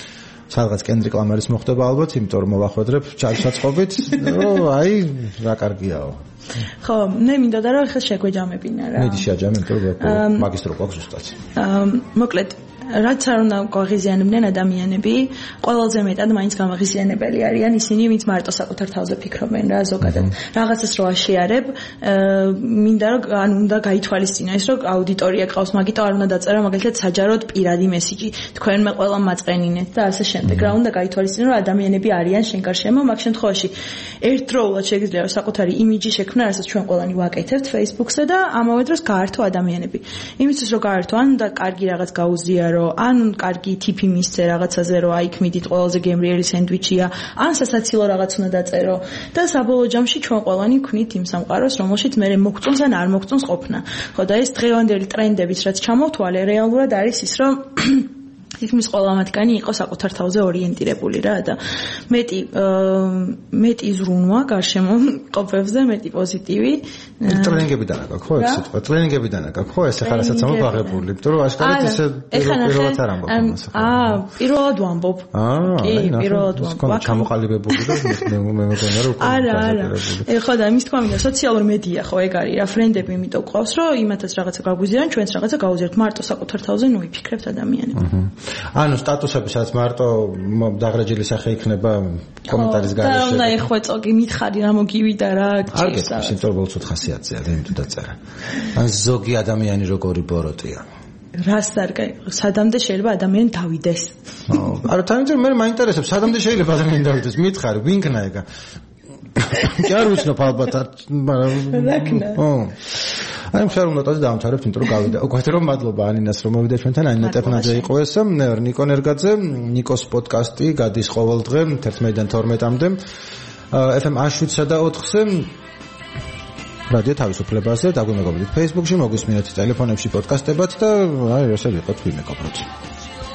სადღაც კენდრიკ ლამარის მოხდება ალბათ, იმიტომ რომ მოვახვედრებ ჩაჩაწყობით, აი რა კარგიაო. ხო, მე მინდოდა რომ ხელ შეგვეჯამებინა რა. მე შეაჯამე, იმიტომ რომ მაგისტრო გვაქვს ზუსტად. მოკლედ რაც არ უნდა გააღიზიანებდნენ ადამიანები, ყველაზე მეტად მაინც გამაღიზიანებელი არიან ისინი, ვინც მარტო საკუთარ თავზე ფიქრობენ რა ზოგადად. რაღაცას რო აშიარებ, მინდა რომ ან უნდა გაითვალისწინო ის, რომ აუდიტორია ყავს, მაგიტო არ უნდა დაწერა მაგალითად საჯაროდ პირადი მესიჯი. თქვენმე ყველა მაწყენინეთ და ასე შემდეგ. რა უნდა გაითვალისწინო, რომ ადამიანები არიან შენ გარშემო, მაგ შემთხვევაში ერთდროულად შეგიძლია საკუთარი იმიჯი შექმნა, რასაც ჩვენ ყველანი ვაკეთებთ Facebook-ზე და ამავე დროს გაართო ადამიანები. იმისთვის რომ გაართო, ან უნდა კარგი რაღაც გაუზიარო ან კარგი ტიპი მისცე რაღაცაზე რომ აი ქმიდით ყველაზე გემრიელი სენდვიჩია ან სასაცილო რაღაც უნდა დაწერო და საბოლოო ჯამში ჩვენ ყველანი ვქნით იმ სამყაროს რომელშიც მე მოგწონს ან არ მოგწონს ყოფნა ხო და ეს დღევანდელი ტრენდებიც რაც ჩამოვთვალე რეალურად არის ის რომ თითქმის ყველა მათგანი იყო საკუთარ თავზე ორიენტირებული რა და მეტი მეტი ზრუნვა გარშემო ყოფებზე მეტი პოზიტივი ტრენინგებიდან აქვს ხო ეს სიტყვა ტრენინგებიდან აქვს ხო ეს ახლა რასაც ამოღაღებული იმიტომ რომ აშკარად ისე პირველად არ ამბობ ამას აა პირველად ვამბობ კი პირველად ვამბობ ჩამოყალიბებული და მე მე მეგონა რომ არა არა ეხლა და იმის თქვა მინდა სოციალური მედია ხო ეგ არის რა ფრენდები იმიტომ ყავს რომ იმათაც რაღაცა გაგვიზიან ჩვენც რაღაცა გავუზიართ მარტო საკუთარ თავზე ნუ ვიფიქრებთ ადამიანები ანუ სტატუსები სადაც მარტო დაღრეჯილი სახე იქნება კომენტარის გარეშე. და უნდა ეხვეწო კი მითხარი რა მოგივიდა რა გჭირს. არ გეტყვი, იმიტომ რომ ცოტა ხასიათზეა და იმით დაწერა. ან ზოგი ადამიანი როგორი ბოროტია. რას არ სადამდე შეიძლება ადამიანი დავიდეს. არა, თან მე მაინტერესებს, სადამდე შეიძლება ადამიანი დავიდეს, მითხარი, ვინქნა ეგა. კი არ ვიცნობ ალბათ, მაგრამ რაკნა. აი მხარ უნდა დაწ დავამთავრებთ, იმიტომ რომ გავიდა. უგვართ რომ მადლობა ანინას რომ მოვიდა ჩვენთან, ანინა ტეფნაძე იყო ეს, მე ვარ ნიკო ნერგაძე, ნიკოს პოდკასტი გადის ყოველდღე თერთმეტიდან თორმეტამდე. ეფ ემ შვიდსა და ოთხზე რადიო თავისუფლებაზე დაგვიმეგობრდით Facebook-ში, მოგვისმინეთ ტელეფონებში პოდკასტებად და აი ესე ვიყოთ ვიმეგობროთ.